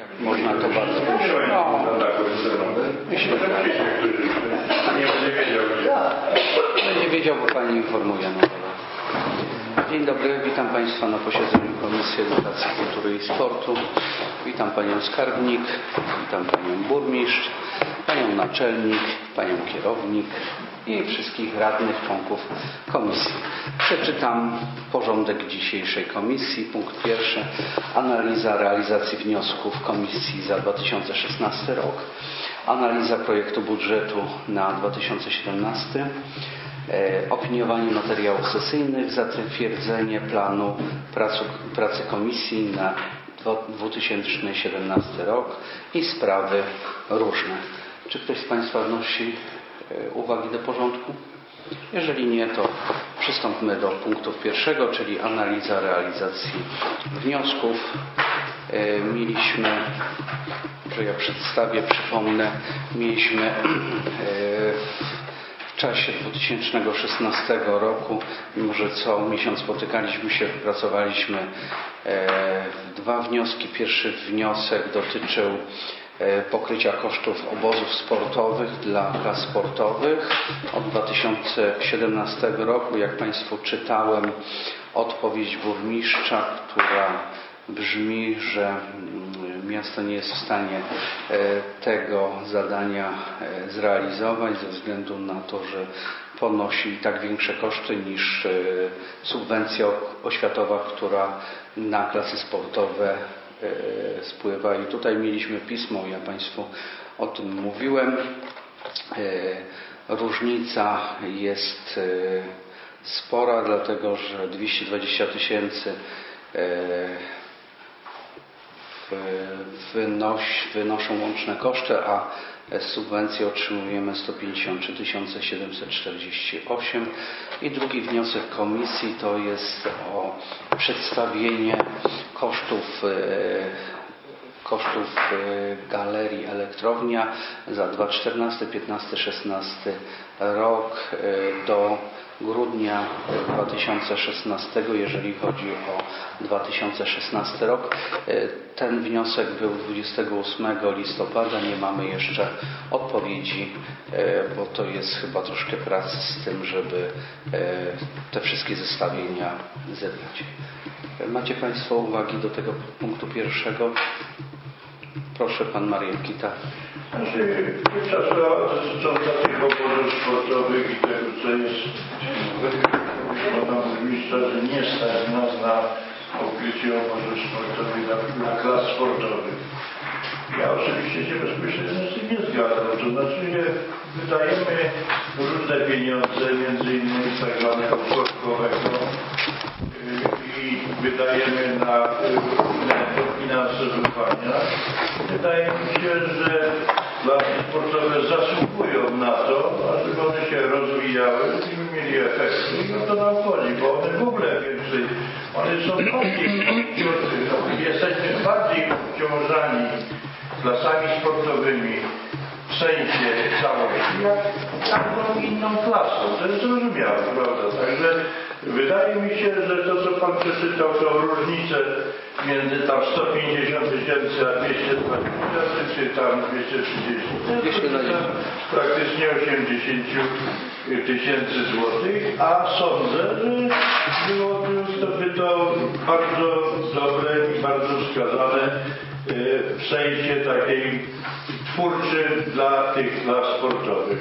można to bardzo myślę, że będzie wiedział, bo Pani informuje. Dzień dobry, witam Państwa na posiedzeniu Komisji Edukacji, Kultury i Sportu. Witam Panią Skarbnik, witam Panią Burmistrz, Panią Naczelnik, Panią Kierownik i wszystkich radnych, członków Komisji. Przeczytam porządek dzisiejszej Komisji. Punkt pierwszy. Analiza realizacji wniosków Komisji za 2016 rok. Analiza projektu budżetu na 2017. Opiniowanie materiałów sesyjnych, zatwierdzenie planu pracy Komisji na 2017 rok i sprawy różne. Czy ktoś z Państwa wnosi uwagi do porządku? Jeżeli nie, to przystąpmy do punktu pierwszego, czyli analiza realizacji wniosków. Mieliśmy, że ja przedstawię, przypomnę, mieliśmy w czasie 2016 roku, mimo że co miesiąc spotykaliśmy się, wypracowaliśmy dwa wnioski. Pierwszy wniosek dotyczył pokrycia kosztów obozów sportowych dla klas sportowych od 2017 roku. Jak Państwu czytałem odpowiedź burmistrza, która brzmi, że miasto nie jest w stanie tego zadania zrealizować ze względu na to, że ponosi tak większe koszty niż subwencja oświatowa, która na klasy sportowe spływa. I tutaj mieliśmy pismo, ja Państwu o tym mówiłem. Różnica jest spora, dlatego że 220 000 wynoszą łączne koszty, a subwencję otrzymujemy 153 748. I drugi wniosek komisji to jest o przedstawienie kosztów Galerii Elektrownia za 2014, 2015, 2016 rok do grudnia 2016, jeżeli chodzi o 2016 rok. Ten wniosek był 28 listopada. Nie mamy jeszcze odpowiedzi, bo to jest chyba troszkę pracy z tym, żeby te wszystkie zestawienia zebrać. Macie Państwo uwagi do tego punktu pierwszego? Proszę, Pan Marian Kita. Pierwsza sprawa dotycząca tych obozów sportowych i tego, co jest Pana Burmistrza, że nie stać nas na pokrycie obozów sportowych dla klas sportowych. Ja oczywiście się bezpośrednio z tym nie zgadzam. To znaczy, że wydajemy różne pieniądze, między innymi tak zwanego sportowego, i wydajemy na różne dofinansowywania. Wydaje mi się, że klasy sportowe zasługują na to, ażeby one się rozwijały i mieli efekty. I o to nam chodzi, bo one w ogóle więcej, one są jesteśmy bardziej obciążani klasami sportowymi w sensie całości, jak każdą inną klasą. To jest zrozumiałe, prawda? Także wydaje mi się, że to, co Pan przeczytał, tą różnicę między tam 150 000 a 220 000, czy tam 230 000, praktycznie 80 000 złotych, a sądzę, że byłoby to bardzo dobre i bardzo wskazane w sensie takiej twórczym dla tych klas sportowych.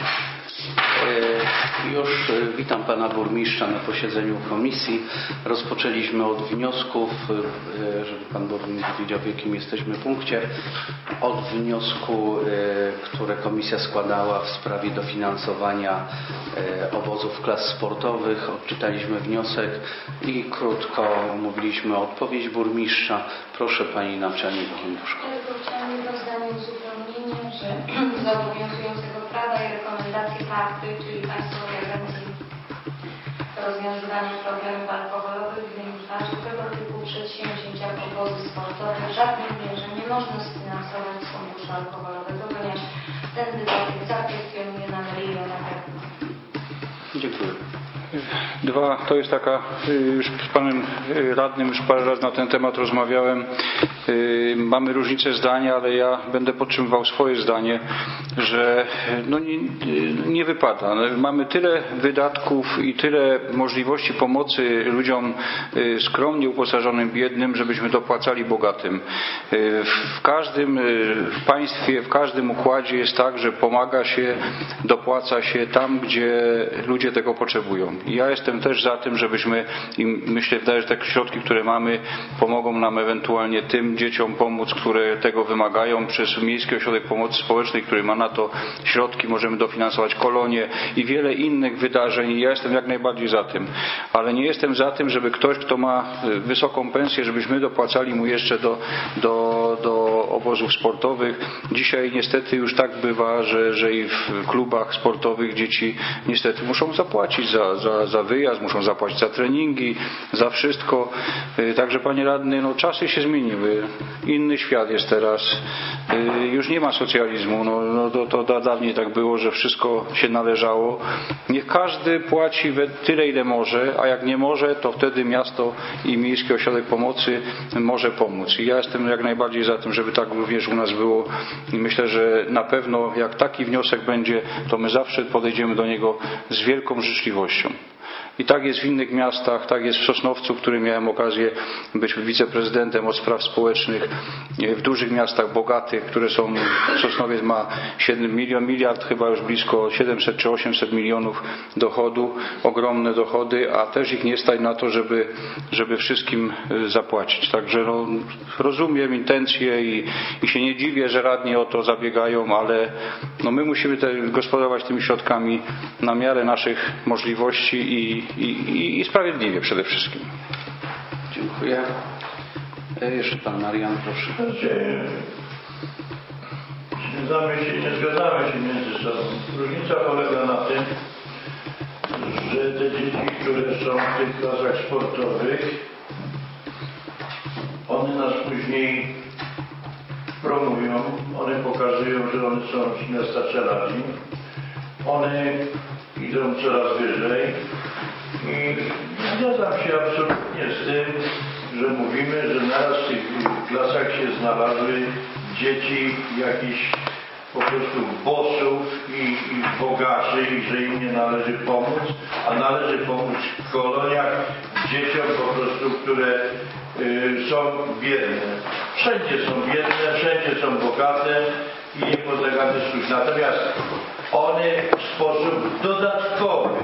Już witam Pana Burmistrza na posiedzeniu Komisji. Rozpoczęliśmy od wniosków, żeby Pan Burmistrz wiedział, w jakim jesteśmy punkcie. Od wniosku, które Komisja składała w sprawie dofinansowania obozów klas sportowych. Odczytaliśmy wniosek i krótko omówiliśmy odpowiedź Burmistrza. Proszę Pani Naczelnik Ochotniczko. Chciałam jedno zdanie uzupełnienie, że z obowiązującego prawa i rekomendacji karty, czyli Państwowej Agencji do rozwiązywania problemów alkoholowych, wynika, że tego typu przedsięwzięcia jak obozy sportowe w żadnym mierze nie można sfinansować z funduszu alkoholowego, ponieważ ten wydatek zakwestionuje nam miliona pewno. Dziękuję. To jest taka, już z Panem Radnym już parę razy na ten temat rozmawiałem, mamy różnice zdania, ale ja będę podtrzymywał swoje zdanie, że no nie wypada. Mamy tyle wydatków i tyle możliwości pomocy ludziom skromnie uposażonym, biednym, żebyśmy dopłacali bogatym. W każdym państwie, w każdym układzie jest tak, że pomaga się, dopłaca się tam, gdzie ludzie tego potrzebują. I ja jestem też za tym, żebyśmy, i myślę, że te środki, które mamy, pomogą nam ewentualnie tym dzieciom pomóc, które tego wymagają, przez Miejski Ośrodek Pomocy Społecznej, który ma na to środki, możemy dofinansować kolonie i wiele innych wydarzeń. Ja jestem jak najbardziej za tym, ale nie jestem za tym, żeby ktoś, kto ma wysoką pensję, żebyśmy dopłacali mu jeszcze do obozów sportowych. Dzisiaj niestety już tak bywa, że i w klubach sportowych dzieci niestety muszą zapłacić za wyjazd, muszą zapłacić za treningi, za wszystko. Także panie radny, no czasy się zmieniły. Inny świat jest teraz. Już nie ma socjalizmu. To dawniej tak było, że wszystko się należało. Niech każdy płaci tyle, ile może, a jak nie może, to wtedy miasto i Miejski Ośrodek Pomocy może pomóc. I ja jestem jak najbardziej za tym, żeby tak również u nas było. I myślę, że na pewno jak taki wniosek będzie, to my zawsze podejdziemy do niego z wielką życzliwością. I tak jest w innych miastach, tak jest w Sosnowcu, w którym miałem okazję być wiceprezydentem od spraw społecznych, w dużych miastach bogatych, które są, Sosnowiec ma 7 miliard, chyba już blisko 700 czy 800 milionów dochodu, ogromne dochody, a też ich nie stać na to, żeby wszystkim zapłacić. Także rozumiem intencje i się nie dziwię, że radni o to zabiegają, ale my musimy gospodarować tymi środkami na miarę naszych możliwości i sprawiedliwie przede wszystkim. Dziękuję. Jeszcze pan Marian, proszę. Nie zgadzamy się między sobą. Różnica polega na tym, że te dzieci, które są w tych klasach sportowych, one nas później promują, one pokazują, że one są z miasta Czeladzi, one idą coraz wyżej i zgadzam się absolutnie z tym, że mówimy, że naraz w tych klasach się znalazły dzieci jakichś po prostu bossów i bogaczy i że im nie należy pomóc, a należy pomóc w koloniach dzieciom po prostu, które są biedne. Wszędzie są biedne, wszędzie są bogate i nie podlega dyskusji. Natomiast one w sposób dodatkowy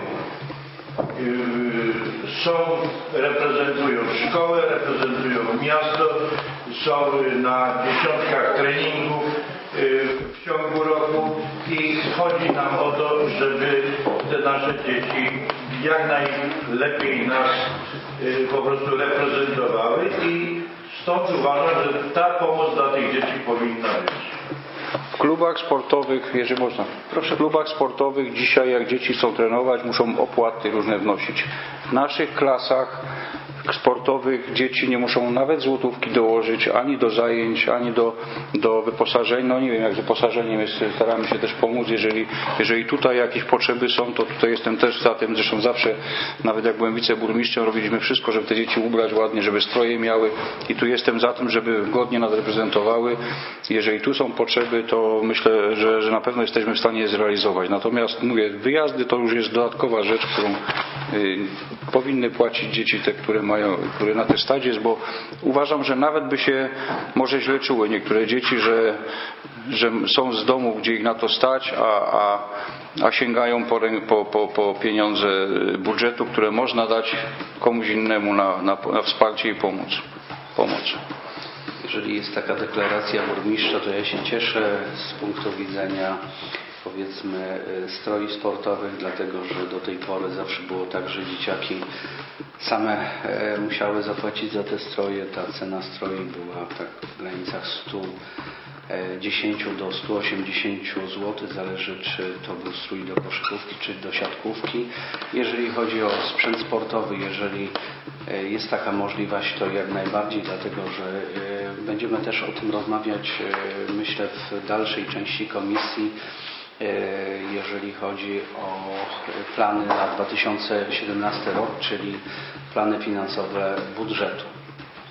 reprezentują szkołę, reprezentują miasto, są na dziesiątkach treningów w ciągu roku i chodzi nam o to, żeby te nasze dzieci jak najlepiej nas po prostu reprezentowały i stąd uważam, że ta pomoc dla tych dzieci powinna być. W klubach sportowych, jeżeli można, proszę, w klubach sportowych dzisiaj jak dzieci chcą trenować, muszą opłaty różne wnosić. W naszych klasach sportowych dzieci nie muszą nawet złotówki dołożyć ani do zajęć, ani do wyposażeń. Nie wiem jak z wyposażeniem jest, staramy się też pomóc. Jeżeli tutaj jakieś potrzeby są, to tutaj jestem też za tym. Zresztą zawsze, nawet jak byłem wiceburmistrzem, robiliśmy wszystko, żeby te dzieci ubrać ładnie, żeby stroje miały i tu jestem za tym, żeby godnie nas reprezentowały. Jeżeli tu są potrzeby, to myślę, że na pewno jesteśmy w stanie je zrealizować. Natomiast mówię, wyjazdy to już jest dodatkowa rzecz, którą powinny płacić dzieci te, które na testadzie jest, bo uważam, że nawet by się może źle czuły niektóre dzieci, że są z domu, gdzie ich na to stać, a sięgają po pieniądze budżetu, które można dać komuś innemu na wsparcie i pomoc. Jeżeli jest taka deklaracja burmistrza, to ja się cieszę z punktu widzenia, powiedzmy, stroi sportowych, dlatego że do tej pory zawsze było tak, że dzieciaki same musiały zapłacić za te stroje. Ta cena stroi była tak w granicach 110 do 180 zł, zależy czy to był strój do koszykówki czy do siatkówki. Jeżeli chodzi o sprzęt sportowy, jeżeli jest taka możliwość, to jak najbardziej, dlatego że będziemy też o tym rozmawiać, myślę, w dalszej części komisji, jeżeli chodzi o plany na 2017 rok, czyli plany finansowe budżetu.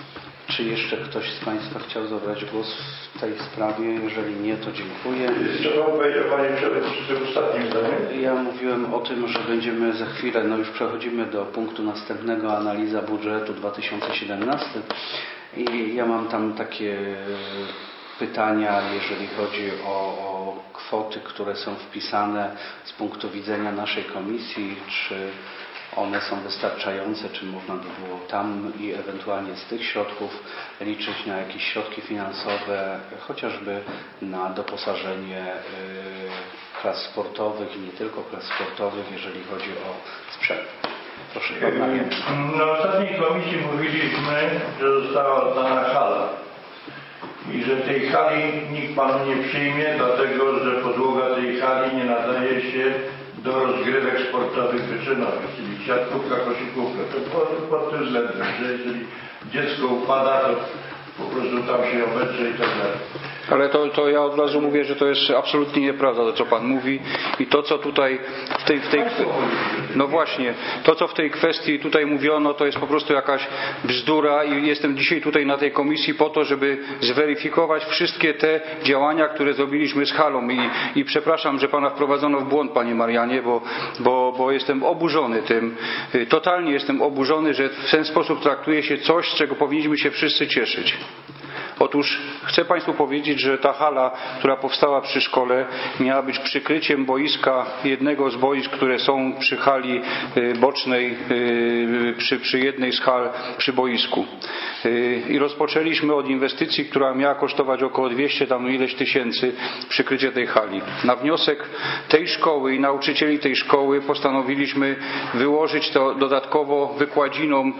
Czy jeszcze ktoś z Państwa chciał zabrać głos w tej sprawie? Jeżeli nie, to dziękuję. Co Pan powiedział, Panie Przewodniczący, w ostatnim zdaniu? Ja mówiłem o tym, że będziemy za chwilę, już przechodzimy do punktu następnego, analiza budżetu 2017 i ja mam tam takie pytania, jeżeli chodzi o kwoty, które są wpisane z punktu widzenia naszej komisji, czy one są wystarczające, czy można by było tam i ewentualnie z tych środków liczyć na jakieś środki finansowe, chociażby na doposażenie klas sportowych i nie tylko klas sportowych, jeżeli chodzi o sprzęt. Proszę Pana. Na ostatniej komisji mówiliśmy, że została oddana hala i że tej hali nikt Panu nie przyjmie, dlatego że podłoga tej hali nie nadaje się do rozgrywek sportowych wyczynowych, czyli siatkówka, koszykówka. To pod tym względem, że jeżeli dziecko upada, to po prostu tam się obędzie i tak dalej. Ale to ja od razu mówię, że to jest absolutnie nieprawda, to co Pan mówi i to co tutaj no właśnie, to co w tej kwestii tutaj mówiono, to jest po prostu jakaś bzdura i jestem dzisiaj tutaj na tej komisji po to, żeby zweryfikować wszystkie te działania, które zrobiliśmy z halą i przepraszam, że Pana wprowadzono w błąd, Panie Marianie, bo jestem oburzony tym, totalnie jestem oburzony, że w ten sposób traktuje się coś, z czego powinniśmy się wszyscy cieszyć. Otóż chcę Państwu powiedzieć, że ta hala, która powstała przy szkole, miała być przykryciem boiska, jednego z boisk, które są przy hali bocznej, przy jednej z hal przy boisku. I rozpoczęliśmy od inwestycji, która miała kosztować około 200 tam ileś tysięcy przykrycie tej hali. Na wniosek tej szkoły i nauczycieli tej szkoły postanowiliśmy wyłożyć to dodatkowo wykładziną,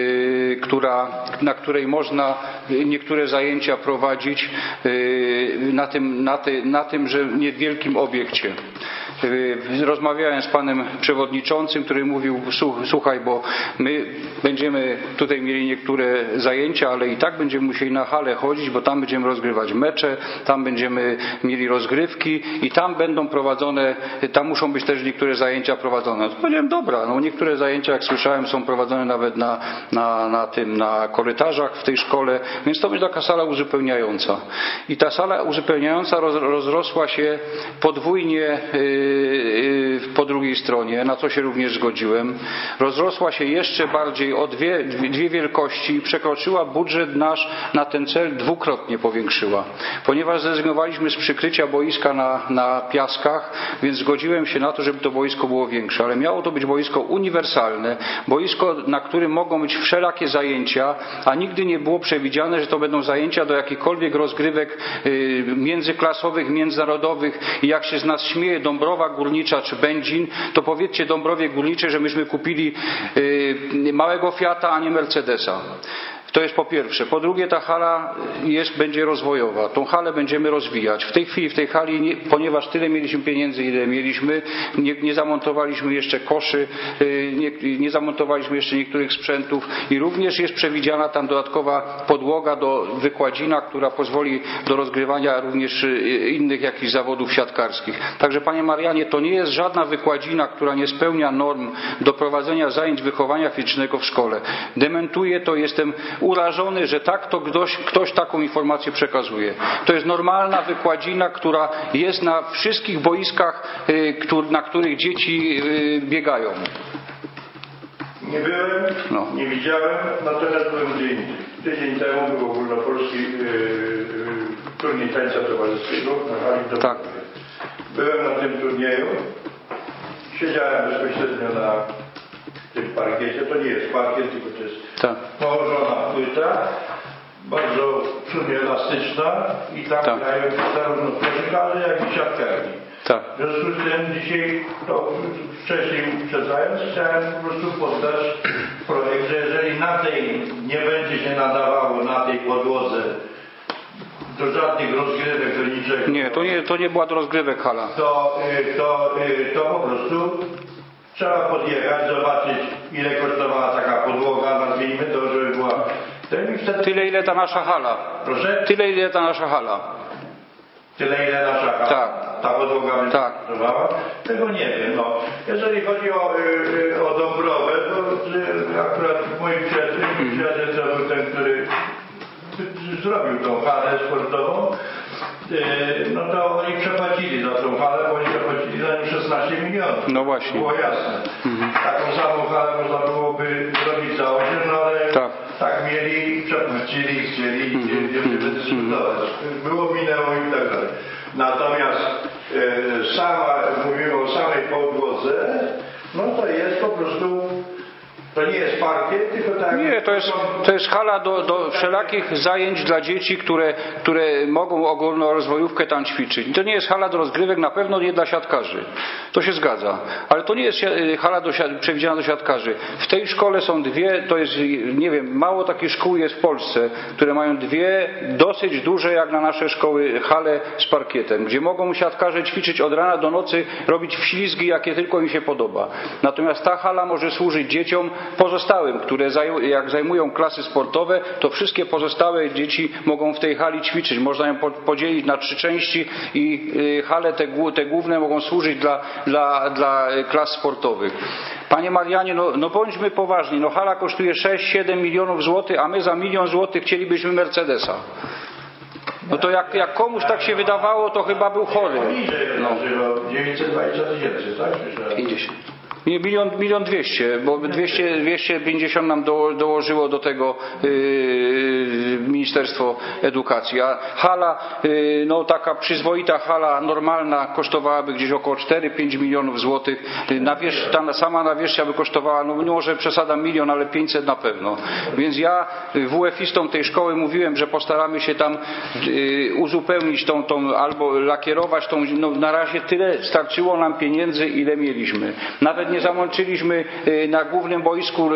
na której można niektóre zajęcia prowadzić na tym, że niewielkim obiekcie. Rozmawiałem z panem przewodniczącym, który mówił, słuchaj, bo my będziemy tutaj mieli niektóre zajęcia, ale i tak będziemy musieli na halę chodzić, bo tam będziemy rozgrywać mecze, tam będziemy mieli rozgrywki i tam będą prowadzone, tam muszą być też niektóre zajęcia prowadzone. To powiedziałem, dobra, no niektóre zajęcia, jak słyszałem, są prowadzone nawet na korytarzach w tej szkole, więc to będzie taka sala uzupełniająca. I ta sala uzupełniająca rozrosła się podwójnie po drugiej stronie, na co się również zgodziłem. Rozrosła się jeszcze bardziej o dwie wielkości i przekroczyła budżet nasz na ten cel, dwukrotnie powiększyła. Ponieważ zrezygnowaliśmy z przykrycia boiska na piaskach, więc zgodziłem się na to, żeby to boisko było większe, ale miało to być boisko uniwersalne, boisko, na którym mogą być wszelakie zajęcia, a nigdy nie było przewidziane, że to będą zajęcia do jakichkolwiek rozgrywek międzyklasowych, międzynarodowych i jak się z nas śmieje Dąbrowa Górnicza czy Będzin, to powiedzcie Dąbrowie Górniczej, że myśmy kupili małego Fiata, a nie Mercedesa. To jest po pierwsze. Po drugie, ta hala będzie rozwojowa. Tą halę będziemy rozwijać. W tej chwili w tej hali, ponieważ tyle mieliśmy pieniędzy, ile mieliśmy, nie zamontowaliśmy jeszcze koszy, nie zamontowaliśmy jeszcze niektórych sprzętów i również jest przewidziana tam dodatkowa podłoga wykładzina, która pozwoli do rozgrywania również innych jakichś zawodów siatkarskich. Także Panie Marianie, to nie jest żadna wykładzina, która nie spełnia norm do prowadzenia zajęć wychowania fizycznego w szkole. Dementuję to, jestem urażony, że tak to ktoś taką informację przekazuje. To jest normalna wykładzina, która jest na wszystkich boiskach, na których dzieci biegają. Nie byłem, nie widziałem, natomiast byłem gdzie indziej. Tydzień temu był ogólnopolski turniej tańca towarzyskiego na hali do Tak. Byłem na tym turnieju, siedziałem bezpośrednio na tym parkiecie, to nie jest parkiet, tylko to jest położona płyta, bardzo w sumie elastyczna i tam grają zarówno koszykarze, jak i siatkarki. Tak. W związku z tym dzisiaj, to wcześniej uprzedzając, chciałem po prostu poddać projekt, że jeżeli na tej nie będzie się nadawało, na tej podłodze do żadnych rozgrywek, do niczego. Nie, to nie była do rozgrywek hala. To po prostu trzeba podjechać, zobaczyć, ile kosztowała taka podłoga, nazwijmy to, żeby była... Tyle, ile ta nasza hala. Proszę? Tyle, ile ta nasza hala. Tyle, ile nasza hala? Tak. Ta podłoga by kosztowała? Tego nie wiem. No. Jeżeli chodzi o Dąbrowę, to akurat mój przyjaciel to był ten, który zrobił tą halę sportową, no to oni przepłacili za tą halę, bo oni przepłacili za nią 16 milionów. No właśnie. Było jasne. Taką samą halę można byłoby zrobić za 8, no ale tak mieli, przepłacili, chcieli i nie będziemy dyskutować. Było, minęło i tak dalej. Natomiast mówimy o samej podłodze, no to jest po prostu, to nie jest parkiet, tylko tak. Nie, to jest hala do wszelakich zajęć dla dzieci, które mogą ogólnorozwojówkę tam ćwiczyć. To nie jest hala do rozgrywek, na pewno nie dla siatkarzy. To się zgadza. Ale to nie jest hala przewidziana do siatkarzy. W tej szkole są dwie, to jest, nie wiem, mało takich szkół jest w Polsce, które mają dwie dosyć duże, jak na nasze szkoły, hale z parkietem, gdzie mogą siatkarze ćwiczyć od rana do nocy, robić wślizgi, jakie tylko im się podoba. Natomiast ta hala może służyć dzieciom pozostałym, które jak zajmują klasy sportowe, to wszystkie pozostałe dzieci mogą w tej hali ćwiczyć. Można ją podzielić na 3 części i hale te główne mogą służyć dla klas sportowych. Panie Marianie, no bądźmy poważni. No hala kosztuje 6-7 milionów złotych, a my za 1 milion złotych chcielibyśmy Mercedesa. No to jak komuś tak się wydawało, to chyba był chory. No. 920 tysięcy, tak? 50. Nie, 1 200 000, bo 250 nam dołożyło do tego Ministerstwo Edukacji. A hala, no taka przyzwoita hala normalna kosztowałaby gdzieś około 4-5 milionów złotych. Sama nawierzchnia by kosztowała, no może przesada 1 milion, ale 500 na pewno. Więc ja WF-istom tej szkoły mówiłem, że postaramy się tam uzupełnić tą albo lakierować tą, no na razie tyle starczyło nam pieniędzy, ile mieliśmy. Nawet nie zamączyliśmy na głównym boisku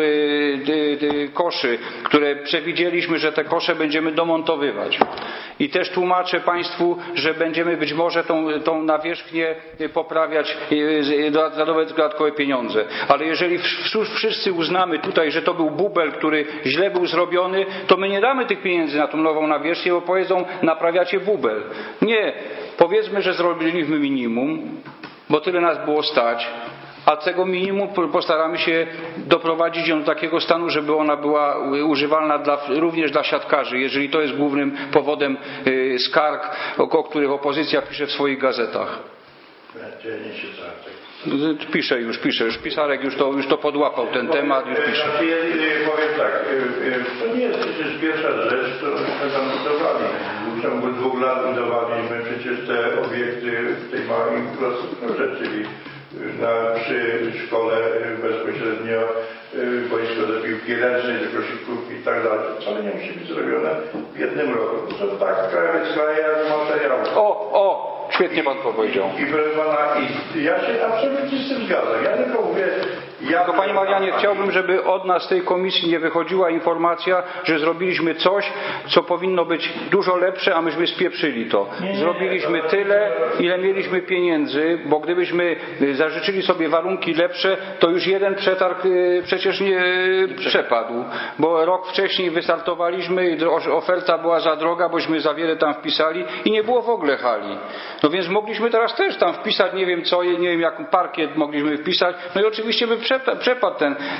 koszy, które przewidzieliśmy, że te kosze będziemy domontowywać. I też tłumaczę Państwu, że będziemy być może tą nawierzchnię poprawiać za dodatkowe pieniądze. Ale jeżeli wszyscy uznamy tutaj, że to był bubel, który źle był zrobiony, to my nie damy tych pieniędzy na tą nową nawierzchnię, bo powiedzą, naprawiacie bubel. Nie. Powiedzmy, że zrobiliśmy minimum, bo tyle nas było stać, a tego minimum postaramy się doprowadzić ją do takiego stanu, żeby ona była używalna również dla siatkarzy, jeżeli to jest głównym powodem skarg, o których opozycja pisze w swoich gazetach. Pisze już Pisarek już to podłapał ten temat, już pisze. Powiem tak, to nie jest przecież pierwsza rzecz, którą myśmy tam budowali. W ciągu 2 lat budowaliśmy przecież te obiekty w tej małej infrastrukturze, czyli przy szkole bezpośrednio boisko do piłki ręcznej, do koszykówki i tak dalej. Wcale nie musi być zrobione w 1 roku. To tak krajowiec kraje jak materiał. Świetnie Pan powiedział. I proszę Pana, ja się absolutnie z tym zgadzam. Ja tylko mówię, tylko Panie Marianie, chciałbym, żeby od nas z tej komisji nie wychodziła informacja, że zrobiliśmy coś, co powinno być dużo lepsze, a myśmy spieprzyli to. Zrobiliśmy tyle, ile mieliśmy pieniędzy, bo gdybyśmy zażyczyli sobie warunki lepsze, to już jeden przetarg przecież nie przepadł, bo rok wcześniej wystartowaliśmy i oferta była za droga, bośmy za wiele tam wpisali i nie było w ogóle hali. No więc mogliśmy teraz też tam wpisać, nie wiem co, nie wiem jak parkiet mogliśmy wpisać, no i oczywiście by przepadł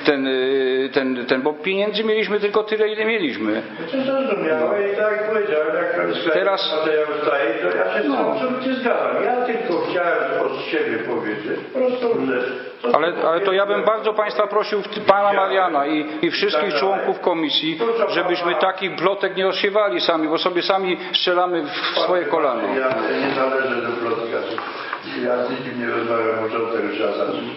ten, bo pieniędzy mieliśmy tylko tyle, ile mieliśmy. To zrozumiałe i tak jak powiedziałem, jak teraz materiał staje, to ja się z tym absolutnie zgadzam. Ja tylko chciałem od siebie powiedzieć prostą rzecz. Ale to ja bym bardzo Państwa prosił, Pana Mariana i wszystkich członków komisji, żebyśmy takich plotek nie osiewali sami, bo sobie sami strzelamy w swoje kolano. Ja nie należę do plotkarzy. Ja z nikim nie rozmawiam, może od tego trzeba zacząć.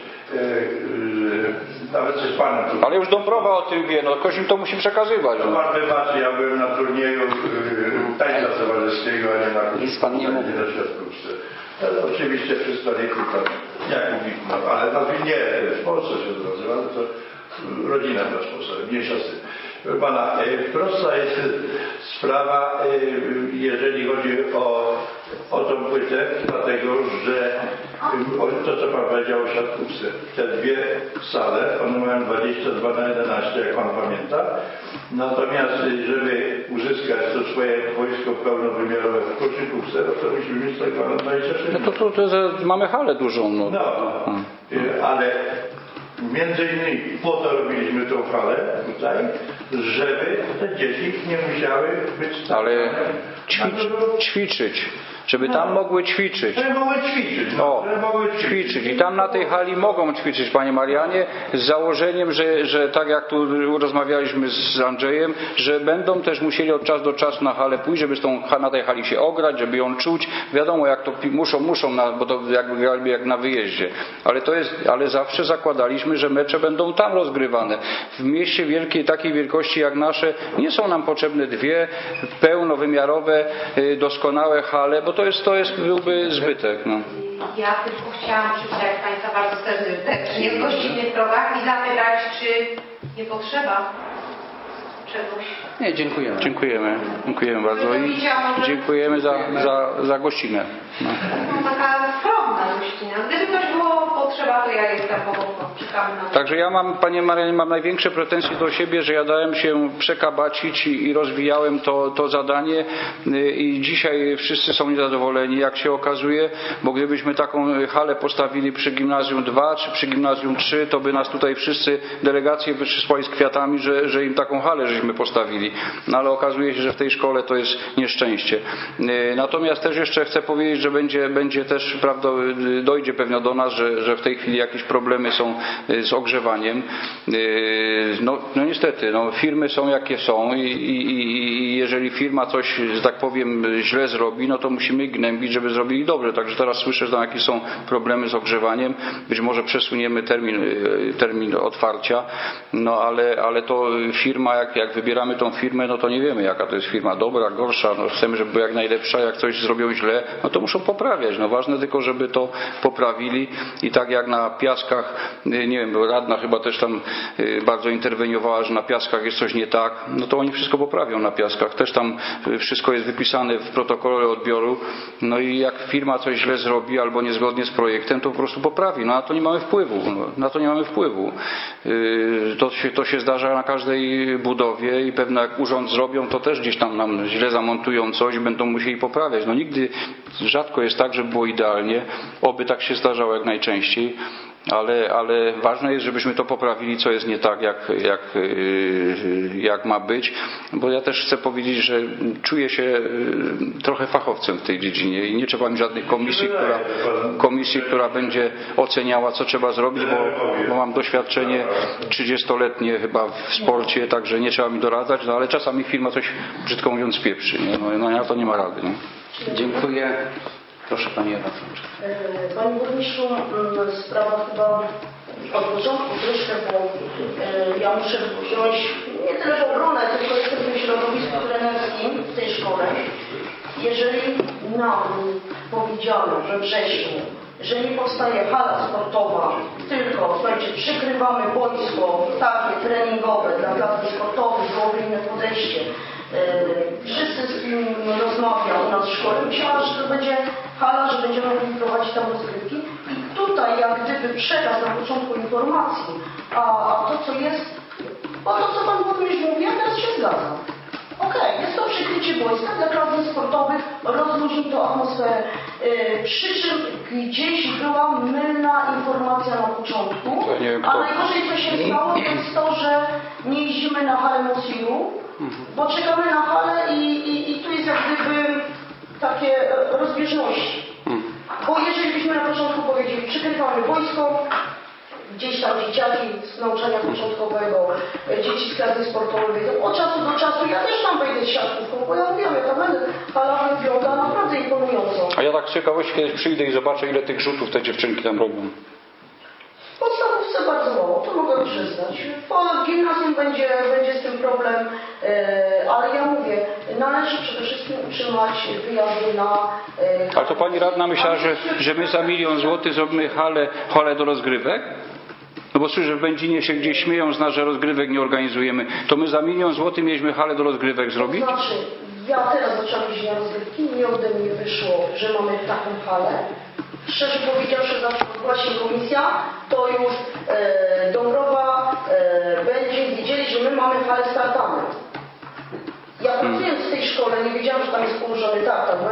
Nawet z Panem. Ale już Dąbrowa o tym wie, no ktoś im to musi przekazywać. No Pan wybaczy, ja byłem na turnieju tańca towarzyskiego, a nie na koszykówce, nie na siatkówce. Oczywiście przy stoliku tam Jakub Wikman, ale nie, w Polsce się to nazywa, ale to rodzina na sposób, mniejsza z tym. Pana, prosta jest sprawa, jeżeli chodzi o tą płytę, dlatego, że to, co Pan powiedział o siatkówce, te 2 sale, one mają 22/11, jak Pan pamięta, natomiast żeby uzyskać to swoje wojsko pełnowymiarowe w koszykówce, to musimy mieć tak zwane 26. No to mamy halę dużą. No, ale między innymi po to robiliśmy tą halę tutaj, żeby te dzieci nie musiały być Ale stawiane ćwiczyć, żeby tam mogły ćwiczyć. Żeby mogły ćwiczyć. Żeby mogły ćwiczyć. I tam na tej hali mogą ćwiczyć, Panie Marianie, z założeniem, że tak jak tu rozmawialiśmy z Andrzejem, że będą też musieli od czasu do czasu na halę pójść, żeby na tej hali się ograć, żeby ją czuć. Wiadomo, jak to muszą bo to jak na wyjeździe. Ale zawsze zakładaliśmy, że mecze będą tam rozgrywane. W mieście wielkiej, takiej wielkości jak nasze, nie są nam potrzebne dwie pełnowymiarowe, doskonałe hale, bo byłby zbytek. No. Ja tylko chciałam przywitać Państwa bardzo serdecznie w gościnnych progach i zapytać, czy nie potrzeba czegoś. Nie, dziękujemy. Dziękujemy bardzo i dziękujemy za gościnę. No. Taka skromna gościna. Gdyby coś było potrzeba, to ja jestem czekamy na to. Także ja Panie Marianie, mam największe pretensje do siebie, że ja dałem się przekabacić i rozwijałem to zadanie i dzisiaj wszyscy są niezadowoleni, jak się okazuje, bo gdybyśmy taką halę postawili przy Gimnazjum 2 czy przy Gimnazjum 3, to by nas tutaj wszyscy delegacje przysłali z kwiatami, że im taką halę żeśmy postawili. No ale okazuje się, że w tej szkole to jest nieszczęście. Natomiast też jeszcze chcę powiedzieć, że będzie też, prawda, dojdzie pewnie do nas, że w tej chwili jakieś problemy są z ogrzewaniem. No niestety, firmy są jakie są i jeżeli firma coś, że tak powiem, źle zrobi, no to musimy ich gnębić, żeby zrobili dobrze. Także teraz słyszę, że jakie są problemy z ogrzewaniem. Być może przesuniemy termin otwarcia, no ale to firma, jak wybieramy tą firmę, no to nie wiemy, jaka to jest firma, dobra, gorsza, no chcemy, żeby była jak najlepsza, jak coś zrobią źle, no to muszą poprawiać. No ważne tylko, żeby to poprawili i tak jak na Piaskach, nie wiem, radna chyba też tam bardzo interweniowała, że na Piaskach jest coś nie tak, no to oni wszystko poprawią na Piaskach. Też tam wszystko jest wypisane w protokole odbioru, no i jak firma coś źle zrobi albo niezgodnie z projektem, to po prostu poprawi. No na to nie mamy wpływu. To się zdarza na każdej budowie i pewno jak urząd zrobią, to też gdzieś tam nam źle zamontują coś i będą musieli poprawiać. No nigdy, rzadko jest tak, żeby było idealnie. Oby tak się zdarzało jak najczęściej. Ale ważne jest, żebyśmy to poprawili, co jest nie tak, jak ma być, bo ja też chcę powiedzieć, że czuję się trochę fachowcem w tej dziedzinie i nie trzeba mi żadnych komisji, która będzie oceniała, co trzeba zrobić, bo mam doświadczenie 30-letnie chyba w sporcie, także nie trzeba mi doradzać, no ale czasami firma coś, brzydko mówiąc, pieprzy, nie? No na to nie ma rady. Nie? Dziękuję. Proszę Pani Ewa. Panie Burmistrzu, sprawa chyba od początku troszkę, bo ja muszę wziąć nie tyle w obronę, tylko jestem w tym środowisku trenerskim w tej szkole. Jeżeli nam powiedziano we wrześniu, że nie powstaje hala sportowa, tylko, słuchajcie, przykrywamy boisko takie treningowe dla klas sportowych, byłoby inne podejście. Wszyscy z kim rozmawiał u nas w szkole, myślałam, że to będzie hala, że będziemy mogli prowadzić tam rozgrywki. I tutaj jak gdyby przekaz na początku informacji, a to co jest, bo to co Pan Burmistrz mówi, ja teraz się zgadzam. Okej, jest to przykrycie boiska dla klas sportowych, rozluźni to atmosferę. Przy czym gdzieś była mylna informacja na początku, a najgorzej co się stało, to jest to, że nie jeździmy na halę Mosiru, bo czekamy na halę i tu jest jak gdyby takie rozbieżności. Bo jeżeli byśmy na początku powiedzieli, przykrywamy boisko, gdzieś tam dzieciaki z nauczania początkowego, dzieci z klasy sportowej, to od czasu do czasu ja też tam wejdę z siatkówką, bo ja mówię, ja tam będę, hala wygląda naprawdę imponująco. A ja tak z ciekawości kiedyś przyjdę i zobaczę, ile tych rzutów te dziewczynki tam robią. W podstawówce bardzo mało, to mogę przyznać. W gimnazjum będzie z tym problem, ale ja mówię, należy przede wszystkim utrzymać wyjazdy na... Ale to Pani Radna myślała, że my za 1 000 000 złotych zrobimy halę do rozgrywek? No bo słyszę, że w Będzinie się gdzieś śmieją z nas, że rozgrywek nie organizujemy. To my za 1 000 000 złotych mieliśmy halę do rozgrywek zrobić? To znaczy, ja teraz zaczęłam iść na rozgrywki, nie ode mnie wyszło, że mamy taką halę. Szczerze powiedziawszy, zawsze właśnie komisja, to już Dąbrowa, Będzin wiedzieli, że my mamy halę startamy. Ja pracując w tej szkole nie wiedziałam, że tam jest położony tartan, bo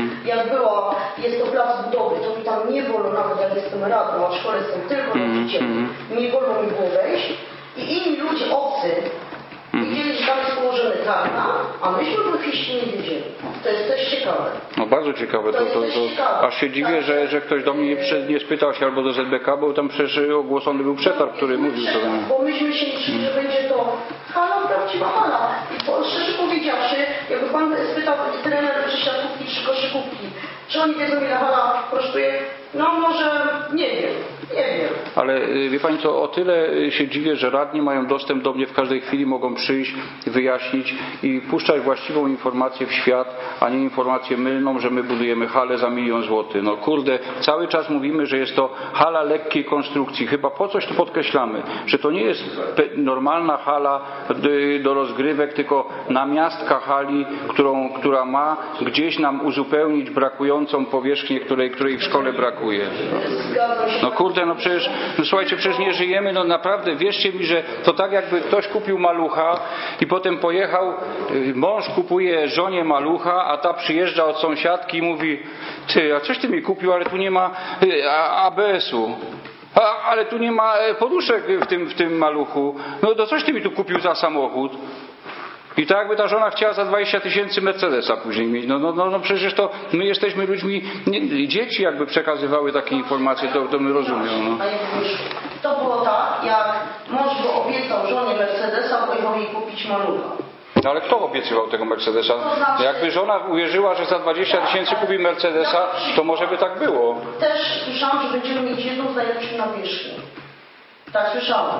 jest to plac budowy, to mi tam nie wolno, nawet jak jestem radną, a w szkole jestem tylko nauczycielem, nie wolno mi było wejść i inni ludzie obcy Wiedzieli, że tam jest położony karta, a myśmy w chwili nie wiedzieli. To jest też ciekawe. No bardzo ciekawe. To aż się dziwię, że ktoś do mnie nie spytał się albo do ZBK, bo tam przecież ogłoszony był przetarg, który mówił co tam. Bo myśmy się liczyli, że będzie to hala, prawdziwa hala. I szczerze powiedziawszy, jakby pan spytał trener czy siatkówki, czy koszykówki, czy oni wiedzą, ile hala kosztuje? No może nie wiem. Ale wie pani co, o tyle się dziwię, że radni mają dostęp do mnie w każdej chwili, mogą przyjść, wyjaśnić i puszczać właściwą informację w świat, a nie informację mylną, że my budujemy halę za 1 000 000 złotych. No kurde, cały czas mówimy, że jest to hala lekkiej konstrukcji. Chyba po coś to podkreślamy, że to nie jest normalna hala do rozgrywek, tylko namiastka hali, która ma gdzieś nam uzupełnić brakującą powierzchnię, której w szkole brakuje. No kurde, no przecież, no słuchajcie, przecież nie żyjemy, no naprawdę, wierzcie mi, że to tak jakby ktoś kupił malucha i potem pojechał, mąż kupuje żonie malucha, a ta przyjeżdża od sąsiadki i mówi: ty, a coś ty mi kupił, ale tu nie ma ABS-u. Ale tu nie ma poduszek w tym maluchu. No to coś ty mi tu kupił za samochód? I tak jakby ta żona chciała za 20 000 Mercedesa później mieć. No przecież to my jesteśmy ludźmi, dzieci jakby przekazywały takie informacje, to my rozumiemy. No. To było tak, jak mąż go obiecał żonie Mercedesa, pojechał jej kupić malucha. No ale kto obiecywał tego Mercedesa? Jakby żona uwierzyła, że za 20 000 kupi Mercedesa, to może by tak było. Też słyszałam, że będziemy mieć jedną z najlepszych nawierzchni. Tak słyszałam.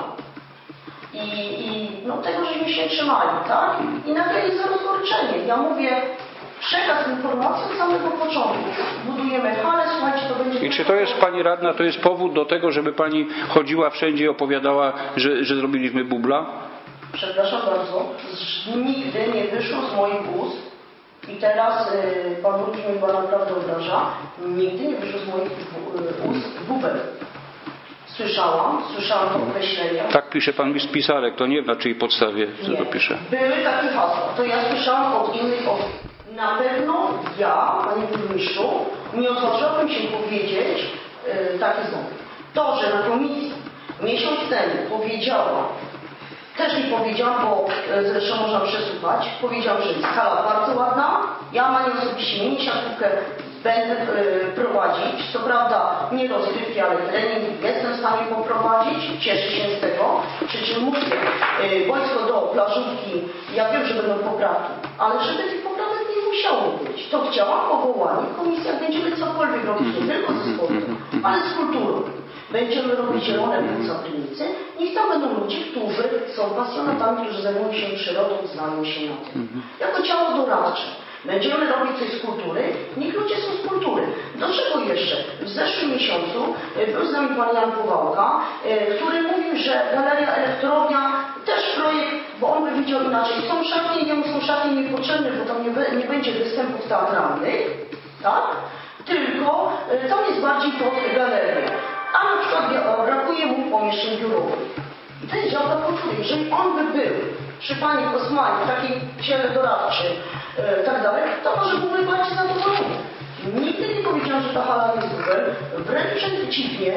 I no tego, żeśmy się trzymali, tak? I nagle jest rozgorczenie. Ja mówię, przekaz informacji od samego początku. Budujemy halę, słuchajcie, to będzie... I czy to jest, pani radna, to jest powód do tego, żeby pani chodziła wszędzie i opowiadała, że zrobiliśmy bubla? Przepraszam bardzo, nigdy nie wyszło z moich ust i teraz Pan Burmistrz mnie chyba naprawdę obraża, nigdy nie wyszło z moich ust bubel. Słyszałam to określenie. Tak pisze pan Pisarek, to nie wiem na czyjej podstawie to pisze. Były takie hasła, to ja słyszałam od innych osób. Na pewno ja, panie burmistrzu, nie odważyłabym się powiedzieć takie słowa. To, że na komisji miesiąc temu powiedziałam, też nie powiedziałam, bo zresztą można przesłuchać, powiedziałam, że jest hala bardzo ładna, ja mam osobiście mini siatkówkę będę prowadzić, co prawda nie rozgrywki, ale trening jestem w stanie poprowadzić, cieszę się z tego, przy czym mówię, wojsko do plażówki, ja wiem, że będą poprawki, ale żeby tych poprawek nie musiało być, to chciałam powołanie, komisja będziemy cokolwiek robić, nie tylko ze sportem, ale z kulturą. Będziemy robić zielone płucotnicy, niech tam będą ludzie, którzy są pasjonatami, którzy zajmują się przyrodą, znają się na tym. Jako ciało doradcze. Będziemy robić coś z kultury, niech ludzie są z kultury. Do czego jeszcze? W zeszłym miesiącu był z nami pan Jan Puwałka, który mówił, że Galeria Elektrownia, też projekt, bo on by widział inaczej. Są szatnie, jemu są szatnie niepotrzebne, bo tam nie będzie występów teatralnych, tak? Tylko tam jest bardziej pod galerię. A na przykład brakuje mu pomieszczeń biurowych. I to jest działka kultury. Jeżeli on by był przy pani Kosmani, w takiej ciele doradczym, tak dalej, to może byłby bardziej zadowolony. Nigdy nie powiedziałam, że ta hala jest super. Wręcz przeciwnie,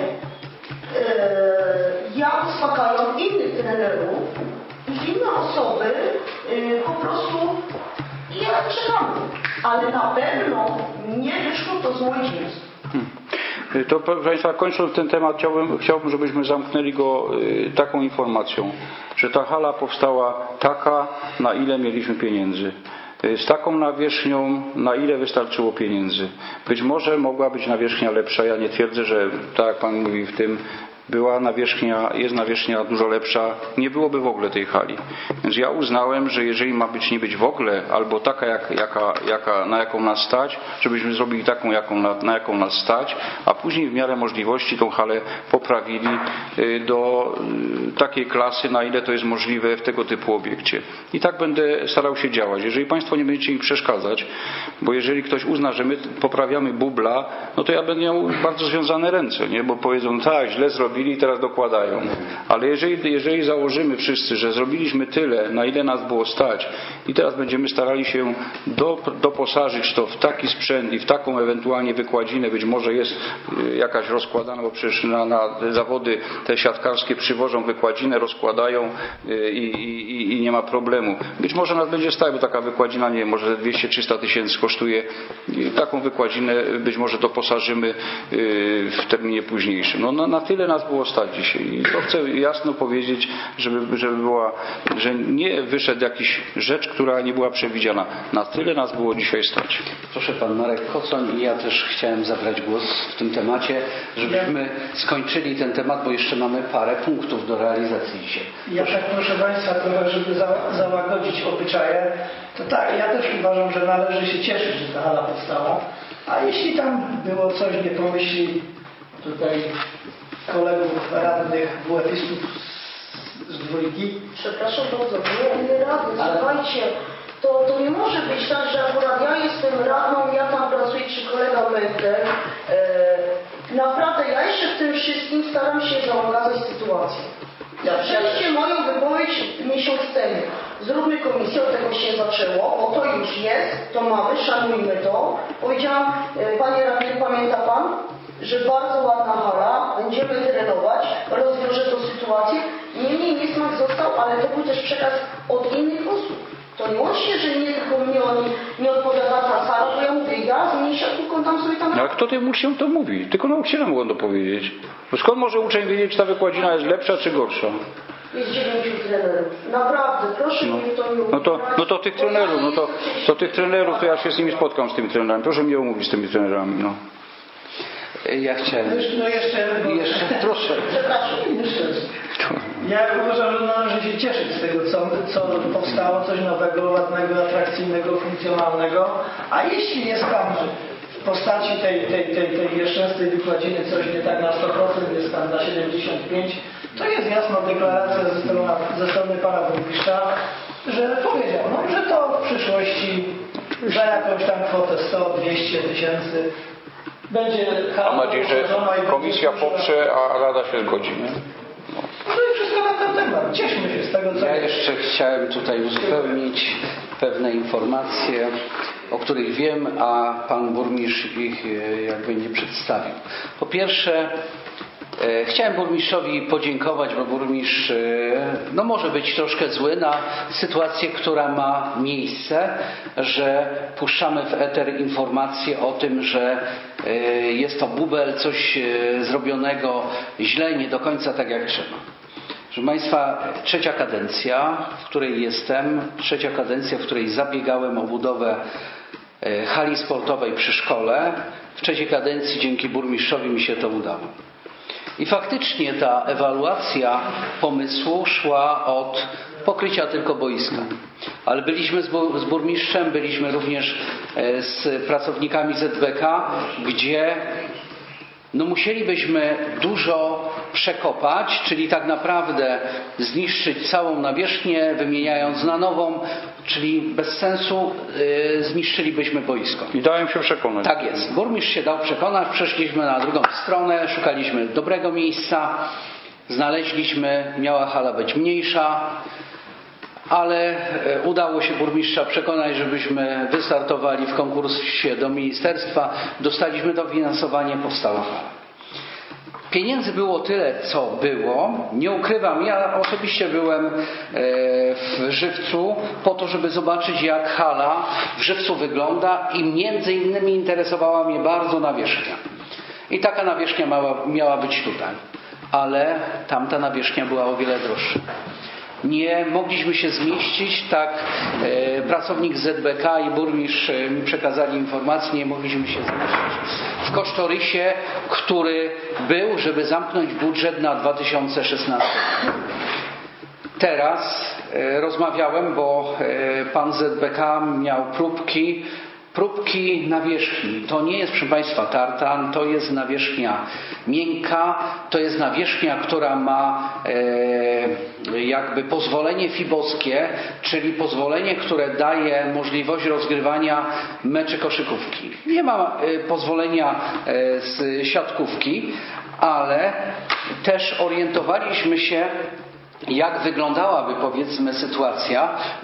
ja uspokajam innych trenerów i inne osoby po prostu ja czekam. Ale na pewno nie wyszło to z moich ust. To, proszę Państwa, kończąc ten temat, chciałbym, żebyśmy zamknęli go taką informacją, że ta hala powstała taka, na ile mieliśmy pieniędzy. Z taką nawierzchnią, na ile wystarczyło pieniędzy. Być może mogła być nawierzchnia lepsza. Ja nie twierdzę, że tak jak Pan mówi w tym, jest nawierzchnia dużo lepsza, nie byłoby w ogóle tej hali. Więc ja uznałem, że jeżeli ma być nie być w ogóle, albo taka na jaką nas stać, żebyśmy zrobili taką, na jaką nas stać, a później w miarę możliwości tą halę poprawili do takiej klasy, na ile to jest możliwe w tego typu obiekcie. I tak będę starał się działać. Jeżeli Państwo nie będziecie mi przeszkadzać, bo jeżeli ktoś uzna, że my poprawiamy bubla, no to ja będę miał bardzo związane ręce, nie? Bo powiedzą, tak, źle zrobili, zrobili i teraz dokładają. Ale jeżeli założymy wszyscy, że zrobiliśmy tyle, na ile nas było stać i teraz będziemy starali się doposażyć to w taki sprzęt i w taką ewentualnie wykładzinę, być może jest jakaś rozkładana, bo przecież na zawody te siatkarskie przywożą wykładzinę, rozkładają i nie ma problemu. Być może nas będzie stać, bo taka wykładzina, nie wiem, może 200-300 tysięcy kosztuje. I taką wykładzinę być może doposażymy w terminie późniejszym. No, na tyle nas było stać dzisiaj. I to chcę jasno powiedzieć, żeby była, że nie wyszedł jakiś rzecz, która nie była przewidziana. Na tyle nas było dzisiaj stać. Proszę, pan Marek Kocoń i ja też chciałem zabrać głos w tym temacie, żebyśmy skończyli ten temat, bo jeszcze mamy parę punktów do realizacji dzisiaj. Ja tak, proszę Państwa, trochę, żeby załagodzić obyczaje, to tak, ja też uważam, że należy się cieszyć, że ta hala powstała, a jeśli tam było coś nie pomyśli tutaj kolegów radnych WF-istów z dwójki. Przepraszam bardzo, nie radny, słuchajcie, to nie może być tak, że akurat ja jestem radną, ja tam pracuję, czy kolega Mentek. Naprawdę ja jeszcze w tym wszystkim staram się zaogadzać sytuację. Przejdźcie moją wypowiedź miesiąc temu. Zróbmy komisję, od tego się zaczęło, bo to już jest, to mamy, szanujmy to. Powiedziałam, panie radny, pamięta pan, że bardzo ładna hala, będziemy trenować, rozwiąże tą sytuację. Niemniej niesmak został, ale to był też przekaz od innych osób. To nie łącznie, że nie tylko mnie nie odpowiada ta sala, bo ja mówię, ja z mniej siatkówką tam sobie tam... No, ale kto tym uczniom to mówi? Tylko nauczyciele mogą to powiedzieć. Bo skąd może uczeń wiedzieć, czy ta wykładzina jest lepsza, czy gorsza? Jest 9 trenerów. Naprawdę, proszę mi to nie mówić. No to tych trenerów, to tych trenerów, to ja się z nimi spotkam, z tymi trenerami. Proszę mnie umówić z tymi trenerami, no. Ja chciałem... No jeszcze proszę. Przepraszam. Ja uważam, że należy się cieszyć z tego, co powstało, coś nowego, ładnego, atrakcyjnego, funkcjonalnego. A jeśli jest tam w postaci tej nieszczęsnej wykładziny coś nie tak na 100%, jest tam na 75%, to jest jasna deklaracja ze strony pana burmistrza, że powiedział, no, że to w przyszłości za jakąś tam kwotę 100-200 tysięcy będzie... Mam nadzieję, że komisja poprze, a rada się zgodzi, nie? No i wszystko na ten temat. Cieszmy się z tego, co... Ja jeszcze chciałem tutaj uzupełnić pewne informacje, o których wiem, a pan burmistrz ich jakby nie przedstawił. Po pierwsze, chciałem burmistrzowi podziękować, bo burmistrz może być troszkę zły na sytuację, która ma miejsce, że puszczamy w eter informacje o tym, że jest to bubel, coś zrobionego źle, nie do końca tak jak trzeba. Proszę Państwa, trzecia kadencja, w której jestem, trzecia kadencja, w której zabiegałem o budowę hali sportowej przy szkole. W trzeciej kadencji dzięki burmistrzowi mi się to udało. I faktycznie ta ewaluacja pomysłu szła od pokrycia tylko boiska. Ale byliśmy z burmistrzem, byliśmy również z pracownikami ZBK, gdzie musielibyśmy dużo przekopać, czyli tak naprawdę zniszczyć całą nawierzchnię, wymieniając na nową, czyli bez sensu zniszczylibyśmy boisko. I dałem się przekonać. Tak jest. Burmistrz się dał przekonać, przeszliśmy na drugą stronę, szukaliśmy dobrego miejsca, znaleźliśmy, miała hala być mniejsza, ale udało się burmistrza przekonać, żebyśmy wystartowali w konkursie do ministerstwa, dostaliśmy dofinansowanie, powstała hala. Pieniędzy było tyle, co było. Nie ukrywam, ja osobiście byłem w Żywcu po to, żeby zobaczyć, jak hala w Żywcu wygląda i między innymi interesowała mnie bardzo nawierzchnia. I taka nawierzchnia miała być tutaj. Ale tamta nawierzchnia była o wiele droższa. Nie mogliśmy się zmieścić, tak pracownik ZBK i burmistrz mi przekazali informację, nie mogliśmy się zmieścić w kosztorysie, który był, żeby zamknąć budżet na 2016 rok. Teraz rozmawiałem, bo pan ZBK miał próbki nawierzchni. To nie jest, proszę Państwa, tartan, to jest nawierzchnia miękka, to jest nawierzchnia, która ma jakby pozwolenie fibowskie, czyli pozwolenie, które daje możliwość rozgrywania meczy koszykówki. Nie ma pozwolenia z siatkówki, ale też orientowaliśmy się, jak wyglądałaby, powiedzmy, sytuacja,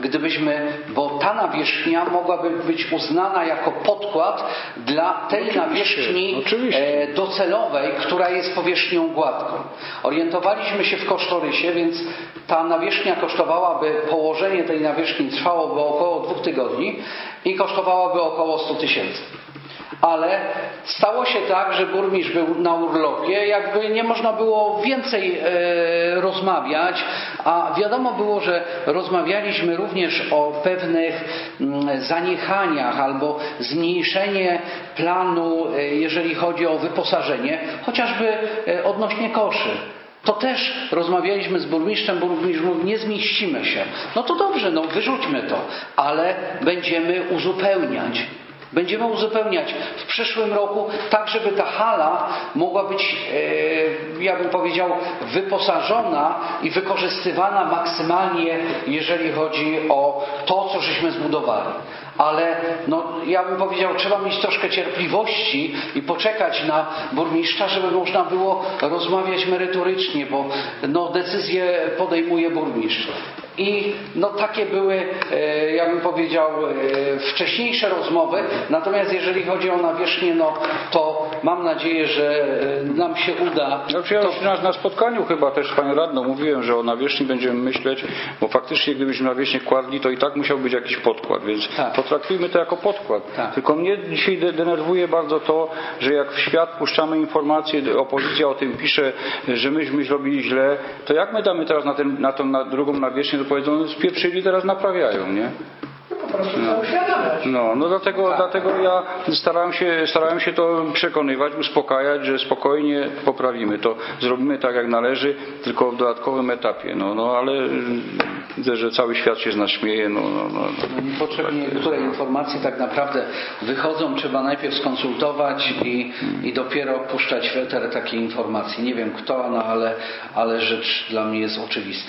bo ta nawierzchnia mogłaby być uznana jako podkład dla tej nawierzchni docelowej, która jest powierzchnią gładką. Orientowaliśmy się w kosztorysie, więc ta nawierzchnia kosztowałaby, położenie tej nawierzchni trwałoby około 2 tygodni i kosztowałaby około 100 000. Ale stało się tak, że burmistrz był na urlopie, jakby nie można było więcej rozmawiać, a wiadomo było, że rozmawialiśmy również o pewnych zaniechaniach albo zmniejszenie planu, jeżeli chodzi o wyposażenie, chociażby odnośnie koszy. To też rozmawialiśmy z burmistrzem, burmistrz mówi, nie zmieścimy się. No to dobrze, wyrzućmy to, ale będziemy uzupełniać. Będziemy uzupełniać w przyszłym roku, tak żeby ta hala mogła być, ja bym powiedział, wyposażona i wykorzystywana maksymalnie, jeżeli chodzi o to, co żeśmy zbudowali. Ale ja bym powiedział, trzeba mieć troszkę cierpliwości i poczekać na burmistrza, żeby można było rozmawiać merytorycznie, bo decyzję podejmuje burmistrz. I takie były, ja bym powiedział, wcześniejsze rozmowy. Natomiast jeżeli chodzi o nawierzchnię, to mam nadzieję, że nam się uda. Na spotkaniu chyba też z panią radną mówiłem, że o nawierzchni będziemy myśleć, bo faktycznie gdybyśmy nawierzchnię kładli, to i tak musiał być jakiś podkład, więc potraktujmy to jako podkład. Tak. Tylko mnie dzisiaj denerwuje bardzo to, że jak w świat puszczamy informacje, opozycja o tym pisze, że myśmy zrobili źle, to jak my damy teraz na drugą nawierzchnię, to powiedzą, spieprzyli, teraz naprawiają, nie? Po prostu to uświadamiać. Dlatego ja starałem się to przekonywać, uspokajać, że spokojnie poprawimy to, zrobimy tak jak należy, tylko w dodatkowym etapie. Ale widzę, że cały świat się z nas śmieje. Niepotrzebnie niektóre informacje tak naprawdę wychodzą, trzeba najpierw skonsultować i dopiero puszczać w eter takie informacje. Nie wiem kto, ale rzecz dla mnie jest oczywista.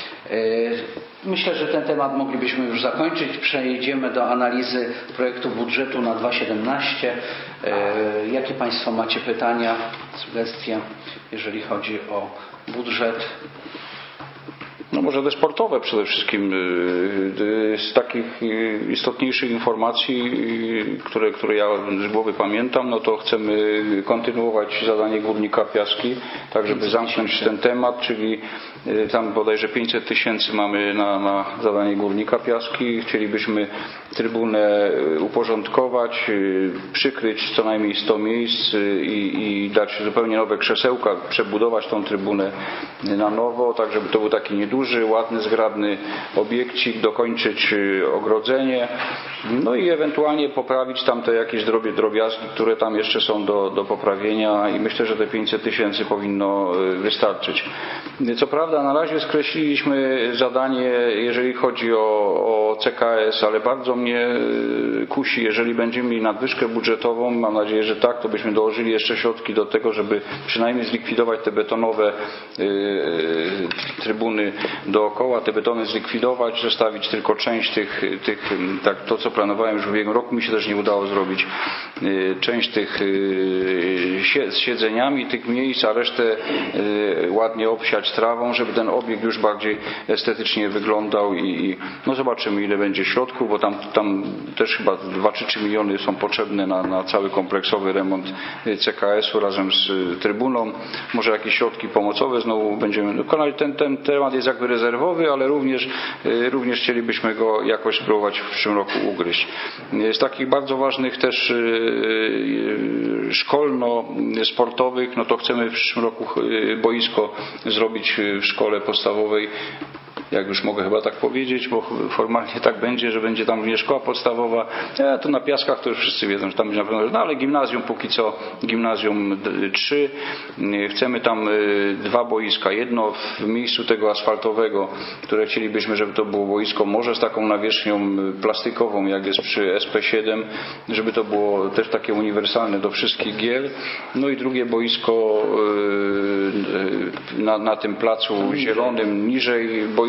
Myślę, że ten temat moglibyśmy już zakończyć. Przejdziemy do analizy projektu budżetu na 2017. Jakie Państwo macie pytania, sugestie, jeżeli chodzi o budżet? Może te sportowe przede wszystkim. Z takich istotniejszych informacji, które ja z głowy pamiętam, to chcemy kontynuować zadanie Górnika Piaski, tak żeby zamknąć ten temat, czyli tam bodajże 500 000 mamy na zadanie Górnika Piaski. Chcielibyśmy trybunę uporządkować, przykryć co najmniej 100 miejsc i dać zupełnie nowe krzesełka, przebudować tą trybunę na nowo, tak żeby to był taki nieduży, ładny, zgrabny obiekcik, dokończyć ogrodzenie, i ewentualnie poprawić tamte jakieś drobiazgi, które tam jeszcze są do poprawienia i myślę, że te 500 000 powinno wystarczyć. Co prawda na razie skreśliliśmy zadanie, jeżeli chodzi o CKS, ale bardzo mnie kusi, jeżeli będziemy mieli nadwyżkę budżetową, mam nadzieję, że tak, to byśmy dołożyli jeszcze środki do tego, żeby przynajmniej zlikwidować te betonowe trybuny dookoła, te betony zlikwidować, zostawić tylko część to co planowałem już w ubiegłym roku, mi się też nie udało zrobić, część tych z siedzeniami tych miejsc, a resztę ładnie obsiać trawą, żeby ten obiekt już bardziej estetycznie wyglądał i zobaczymy, ile będzie środków, bo tam też chyba 2 czy 3 miliony są potrzebne na cały kompleksowy remont CKS-u razem z trybuną. Może jakieś środki pomocowe znowu będziemy dokonali. Ten temat jest jakby rezerwowy, ale również chcielibyśmy go jakoś spróbować w przyszłym roku ugryźć. Z takich bardzo ważnych też szkolno-sportowych, to chcemy w przyszłym roku boisko zrobić w szkole podstawowej, jak już mogę chyba tak powiedzieć, bo formalnie tak będzie, że będzie tam również szkoła podstawowa. To na Piaskach to już wszyscy wiedzą, że tam będzie na pewno, ale gimnazjum póki co, gimnazjum 3. Chcemy tam 2 boiska. Jedno w miejscu tego asfaltowego, które chcielibyśmy, żeby to było boisko może z taką nawierzchnią plastikową, jak jest przy SP7, żeby to było też takie uniwersalne do wszystkich gier. I drugie boisko na tym placu zielonym, niżej boisko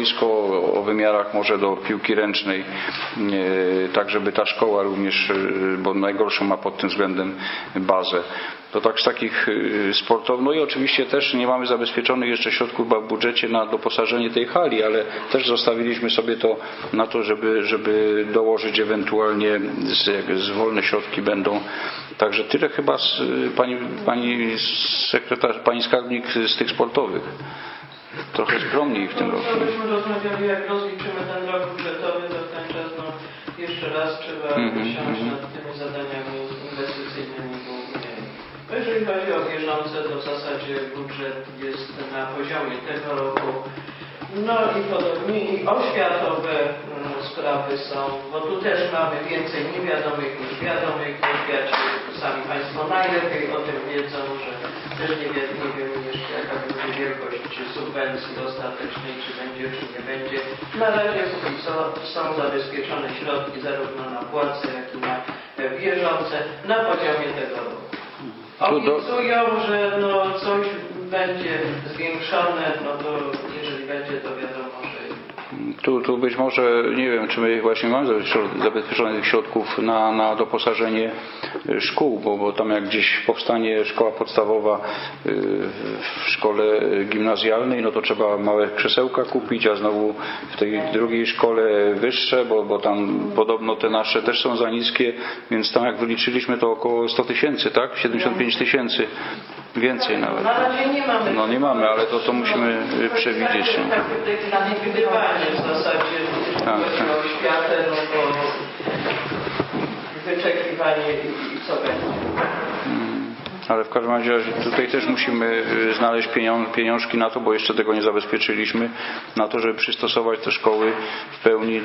boisko o wymiarach może do piłki ręcznej, tak żeby ta szkoła również, bo najgorszą ma pod tym względem bazę. To tak z takich sportów. No i oczywiście też nie mamy zabezpieczonych jeszcze środków w budżecie na doposażenie tej hali, ale też zostawiliśmy sobie to na to, żeby dołożyć ewentualnie, z wolne środki będą. Także tyle chyba pani sekretarz, pani skarbnik z tych sportowych. Trochę skromniej w tym roku. Myśmy rozmawiali, jak rozliczymy ten rok budżetowy, to w ten czas jeszcze raz trzeba usiąść nad tymi zadaniami inwestycyjnymi głównymi. Jeżeli chodzi o bieżące, to w zasadzie budżet jest na poziomie tego roku. No i podobnie i oświatowe sprawy są, bo tu też mamy więcej niewiadomych niż wiadomych. W oświacie sami Państwo najlepiej o tym wiedzą, że też nie wiemy jeszcze jaka będzie wielkość subwencji ostatecznej, czy będzie, czy nie będzie. Na razie póki co są zabezpieczone środki zarówno na płace, jak i na bieżące na poziomie tego roku. Obiecują, że coś będzie zwiększone, to jeżeli będzie, to wiadomo, że... Tu być może, nie wiem, czy my właśnie mamy zabezpieczonych środków na doposażenie szkół, bo tam jak gdzieś powstanie szkoła podstawowa w szkole gimnazjalnej, no to trzeba małe krzesełka kupić, a znowu w tej drugiej szkole wyższe, bo tam podobno te nasze też są za niskie, więc tam jak wyliczyliśmy to około 100 000, tak? 75 000. Więcej nawet. Na razie nie mamy. No nie mamy, ale to musimy przewidzieć. W zasadzie oświatę, to wyczekiwanie i co będzie. Ale w każdym razie tutaj też musimy znaleźć pieniążki na to, bo jeszcze tego nie zabezpieczyliśmy, na to, żeby przystosować te szkoły w pełni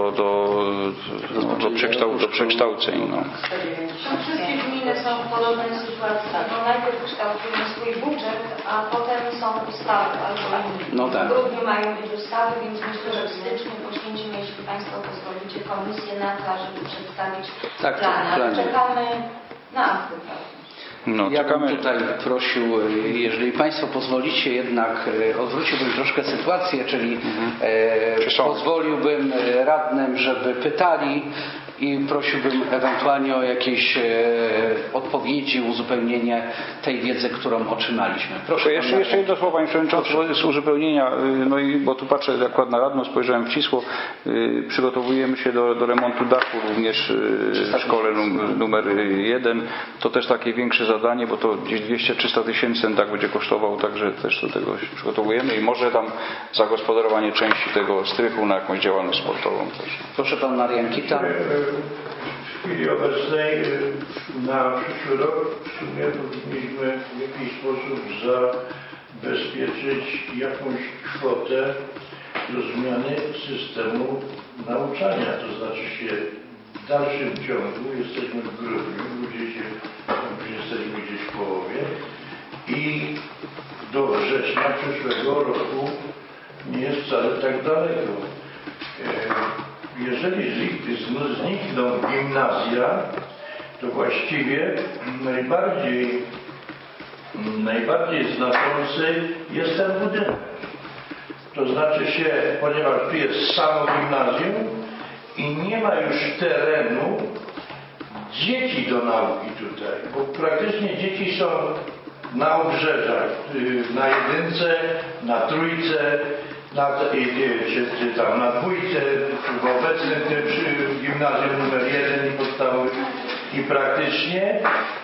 do przekształceń. Wszystkie gminy są w podobnej sytuacji. Najpierw kształtują swój budżet, a potem są ustawy. W grudniu mają być ustawy, więc myślę, że w styczniu poświęcimy, jeśli Państwo pozwolicie, komisję na to, żeby przedstawić plany. Czekamy na akty prawne. Ja bym tutaj prosił, jeżeli Państwo pozwolicie, jednak odwróciłbym troszkę sytuację, czyli pozwoliłbym radnym, żeby pytali i prosiłbym ewentualnie o jakieś odpowiedzi, uzupełnienie tej wiedzy, którą otrzymaliśmy. Proszę. Jeszcze jedno słowo, Panie Przewodniczący, z uzupełnienia, bo tu patrzę akurat na radną, spojrzałem w Cisło, przygotowujemy się do remontu dachu również w szkole numer 1. To też takie większe zadanie, bo to gdzieś 200-300 tysięcy ten dach będzie kosztował, także też do tego się przygotowujemy i może tam zagospodarowanie części tego strychu na jakąś działalność sportową też. Proszę Pan Marian Kita. W chwili obecnej na przyszły rok w sumie powinniśmy w jakiś sposób zabezpieczyć jakąś kwotę do zmiany systemu nauczania. To znaczy się w dalszym ciągu jesteśmy w grudniu, jesteśmy gdzieś w połowie i do września przyszłego roku nie jest wcale tak daleko. Jeżeli znikną gimnazja, to właściwie najbardziej znaczący jest ten budynek. To znaczy się, ponieważ tu jest samo gimnazjum i nie ma już terenu dzieci do nauki tutaj, bo praktycznie dzieci są na obrzeżach, na 1, na 3, czy tam na 2, w obecnym gimnazjum numer 1 i podstawowy i praktycznie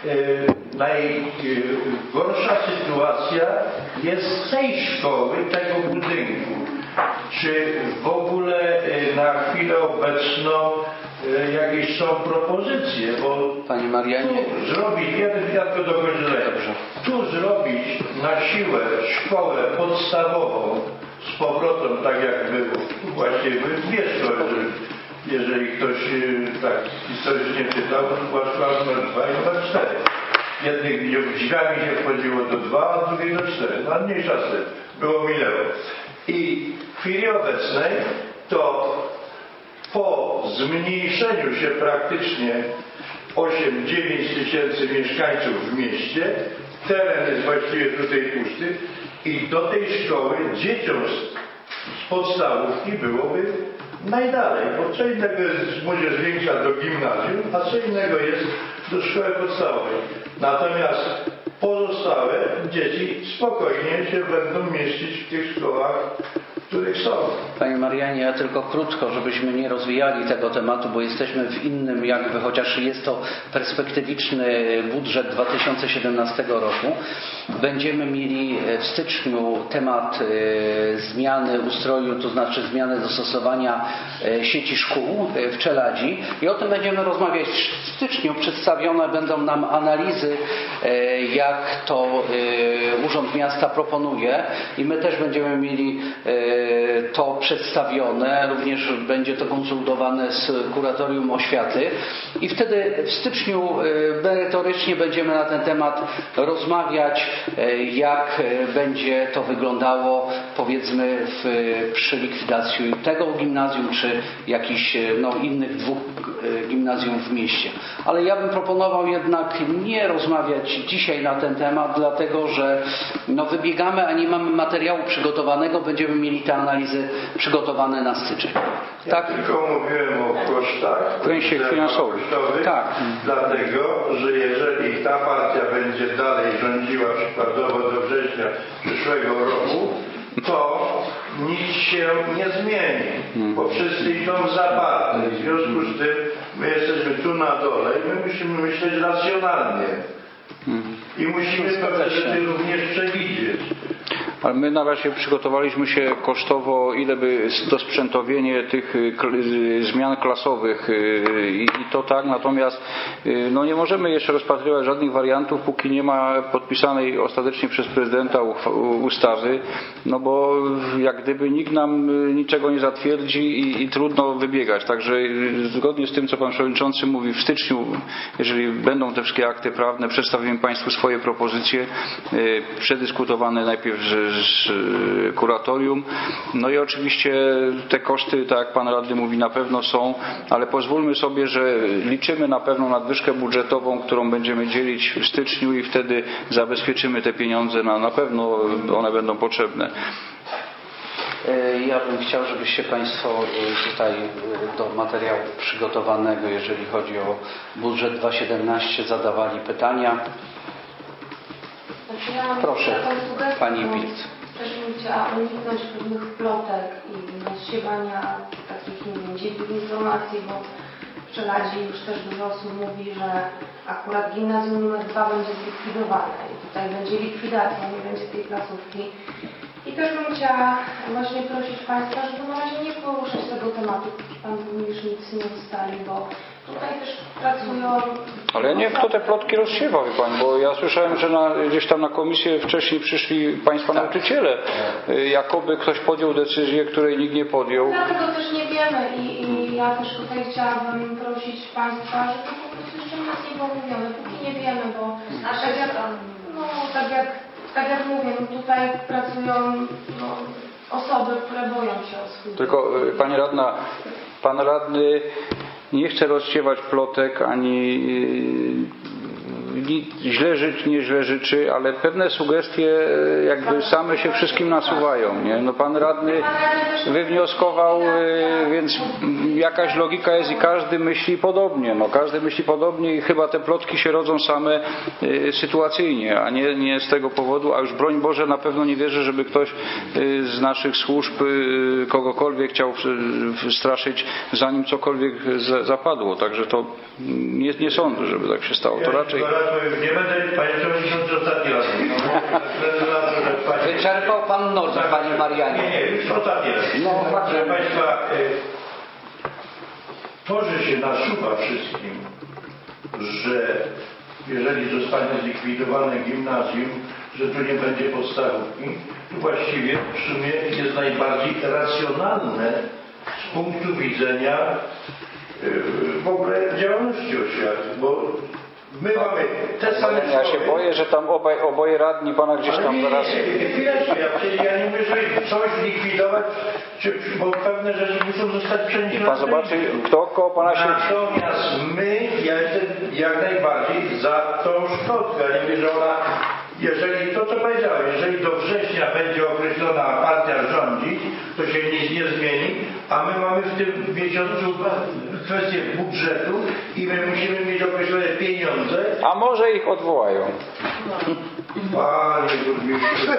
najgorsza sytuacja jest z tej szkoły, tego budynku. Czy w ogóle na chwilę obecną jakieś są propozycje, bo Panie Marianie, tu zrobić, ja to dokończę, tu zrobić na siłę szkołę podstawową z powrotem, tak jak było, tu właśnie były 2 szkoły, jeżeli ktoś tak historycznie czytał, to była szkoła numer 2 i numer 4. Jednych drzwiami się wchodziło do 2, a drugiej do 4. No mniejsza z tym, było minęło. I w chwili obecnej to po zmniejszeniu się praktycznie 8-9 tysięcy mieszkańców w mieście, teren jest właściwie tutaj pusty i do tej szkoły dzieciom z podstawówki byłoby najdalej, bo co innego jest młodzież większa do gimnazjum, a co innego jest do szkoły podstawowej. Natomiast pozostałe dzieci spokojnie się będą mieścić w tych szkołach, w których są. Panie Marianie, ja tylko krótko, żebyśmy nie rozwijali tego tematu, bo jesteśmy w innym jakby, chociaż jest to perspektywiczny budżet 2017 roku. Będziemy mieli w styczniu temat zmiany ustroju, to znaczy zmiany dostosowania sieci szkół w Czeladzi i o tym będziemy rozmawiać w styczniu. Przedstawione będą nam analizy, jak to Urząd Miasta proponuje i my też będziemy mieli to przedstawione, również będzie to konsultowane z Kuratorium Oświaty i wtedy w styczniu merytorycznie będziemy na ten temat rozmawiać, jak będzie to wyglądało, powiedzmy przy likwidacji tego gimnazjum czy jakichś innych dwóch gimnazjum w mieście. Ale ja bym proponował jednak nie rozmawiać dzisiaj na ten temat, dlatego że wybiegamy, a nie mamy materiału przygotowanego, będziemy mieli te analizy przygotowane na styczeń. Ja tak? Tylko mówiłem o kosztach. W sensie finansowym. Tak. Dlatego, że jeżeli ta partia będzie dalej rządziła przykładowo do września przyszłego roku, to nic się nie zmieni, bo wszyscy idą w zaparte. W związku z tym my jesteśmy tu na dole i my musimy myśleć racjonalnie. I musimy pewne rzeczy również przewidzieć. Ale my na razie przygotowaliśmy się kosztowo, ile by dosprzętowienie tych zmian klasowych i to tak, natomiast nie możemy jeszcze rozpatrywać żadnych wariantów, póki nie ma podpisanej ostatecznie przez prezydenta ustawy, bo jak gdyby nikt nam niczego nie zatwierdzi i trudno wybiegać. Także zgodnie z tym, co pan przewodniczący mówi, w styczniu, jeżeli będą te wszystkie akty prawne, przedstawimy państwu swoje propozycje, przedyskutowane najpierw z kuratorium. I oczywiście te koszty, tak jak pan radny mówi, na pewno są, ale pozwólmy sobie, że liczymy na pewną nadwyżkę budżetową, którą będziemy dzielić w styczniu i wtedy zabezpieczymy te pieniądze, na pewno one będą potrzebne. Ja bym chciał, żebyście państwo tutaj do materiału przygotowanego, jeżeli chodzi o budżet 2017, zadawali pytania. Proszę, pani Pilt. Też bym chciała uniknąć pewnych plotek i nasiewania takich, dziwnych informacji, bo w Czeladzi już też dużo osób mówi, że akurat gimnazjum numer 2 będzie zlikwidowane i tutaj będzie likwidacja, nie będzie tej placówki. I też bym chciała właśnie prosić państwa, żeby na razie nie poruszać tego tematu, póki pan burmistrz nic nie ustali, bo tutaj też pracują... Ale niech kto te plotki rozsiewa, wie pani, bo ja słyszałem, że gdzieś tam na komisję wcześniej przyszli państwa nauczyciele. Jakoby ktoś podjął decyzję, której nikt nie podjął. Dlatego też nie wiemy i ja też tutaj chciałabym prosić państwa, żeby po prostu jeszcze nic nie było mówione, póki nie wiemy, bo tak jak mówię, tutaj pracują osoby, które boją się o swój... Tylko pani radna, pan radny nie chce rozsiewać plotek ani źle życzy, ale pewne sugestie jakby same się wszystkim nasuwają, nie? Pan radny wywnioskował, więc jakaś logika jest i każdy myśli podobnie. Każdy myśli podobnie i chyba te plotki się rodzą same sytuacyjnie, a nie z tego powodu, a już broń Boże na pewno nie wierzę, żeby ktoś z naszych służb kogokolwiek chciał straszyć, zanim cokolwiek zapadło. Także to nie sądzę, żeby tak się stało. To raczej... Nie będę, panie przewodniczący, ostatni raz. Wyczerpał pan noc, panie Marianie. Nie, już ostatni raz. Proszę państwa, to, że się nasuwa wszystkim, że jeżeli zostanie zlikwidowane gimnazjum, że tu nie będzie podstawówki, to właściwie w sumie jest najbardziej racjonalne z punktu widzenia w ogóle działalności oświaty, bo my mamy te same szkoły. Ja się boję, że tam oboje radni pana gdzieś tam zaraz... Ja nie mówię, że coś likwidować, bo pewne rzeczy muszą zostać przeniesione. Pan zobaczy, kto koło pana się... Natomiast ja jestem jak najbardziej za tą szkołę. Ja nie mówię, że ona, jeżeli to co powiedziałem, jeżeli do września września będzie określona partia rządzić, to się nic nie zmieni, a my mamy w tym miesiącu kwestię budżetu i my musimy mieć określone pieniądze. A może ich odwołają? Panie burmistrzu,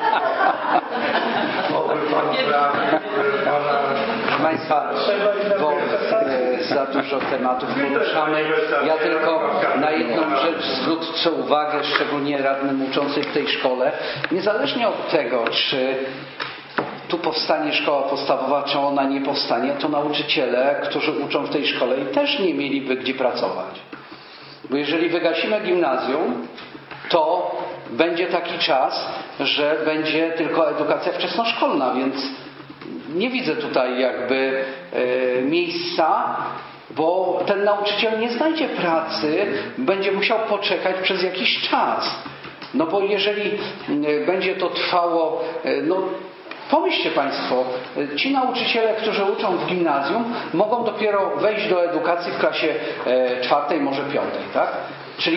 oby pan prawie, Proszę Państwa, bo za dużo tematów poruszamy. Ja tylko na jedną rzecz zwrócę uwagę, szczególnie radnym uczącym w tej szkole. Niezależnie od tego, czy tu powstanie szkoła podstawowa, czy ona nie powstanie, to nauczyciele, którzy uczą w tej szkole i też nie mieliby gdzie pracować. Bo jeżeli wygasimy gimnazjum, to będzie taki czas, że będzie tylko edukacja wczesnoszkolna, więc nie widzę tutaj jakby miejsca, bo ten nauczyciel nie znajdzie pracy, będzie musiał poczekać przez jakiś czas. No bo jeżeli będzie to trwało, no pomyślcie Państwo, ci nauczyciele, którzy uczą w gimnazjum, mogą dopiero wejść do edukacji w klasie 4, może 5, tak? Czyli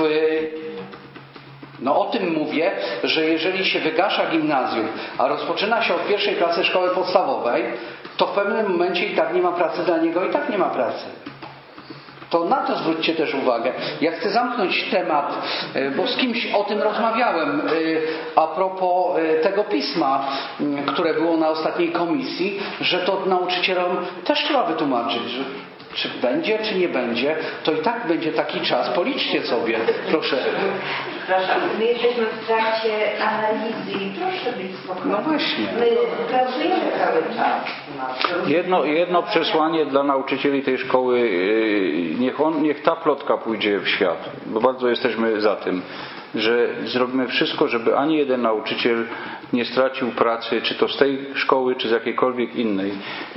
o tym mówię, że jeżeli się wygasza gimnazjum, a rozpoczyna się od 1. klasy szkoły podstawowej, to w pewnym momencie i tak nie ma pracy dla niego, i tak nie ma pracy. To na to zwróćcie też uwagę. Ja chcę zamknąć temat, bo z kimś o tym rozmawiałem a propos tego pisma, które było na ostatniej komisji, że to nauczycielom też trzeba wytłumaczyć, że czy będzie, czy nie będzie, to i tak będzie taki czas. Policzcie sobie, proszę. Przepraszam, my jesteśmy w trakcie analizy i proszę być spokojny. No właśnie. My pracujemy cały czas. Jedno przesłanie dla nauczycieli tej szkoły, niech ta plotka pójdzie w świat, bo bardzo jesteśmy za tym, że zrobimy wszystko, żeby ani jeden nauczyciel nie stracił pracy, czy to z tej szkoły, czy z jakiejkolwiek innej.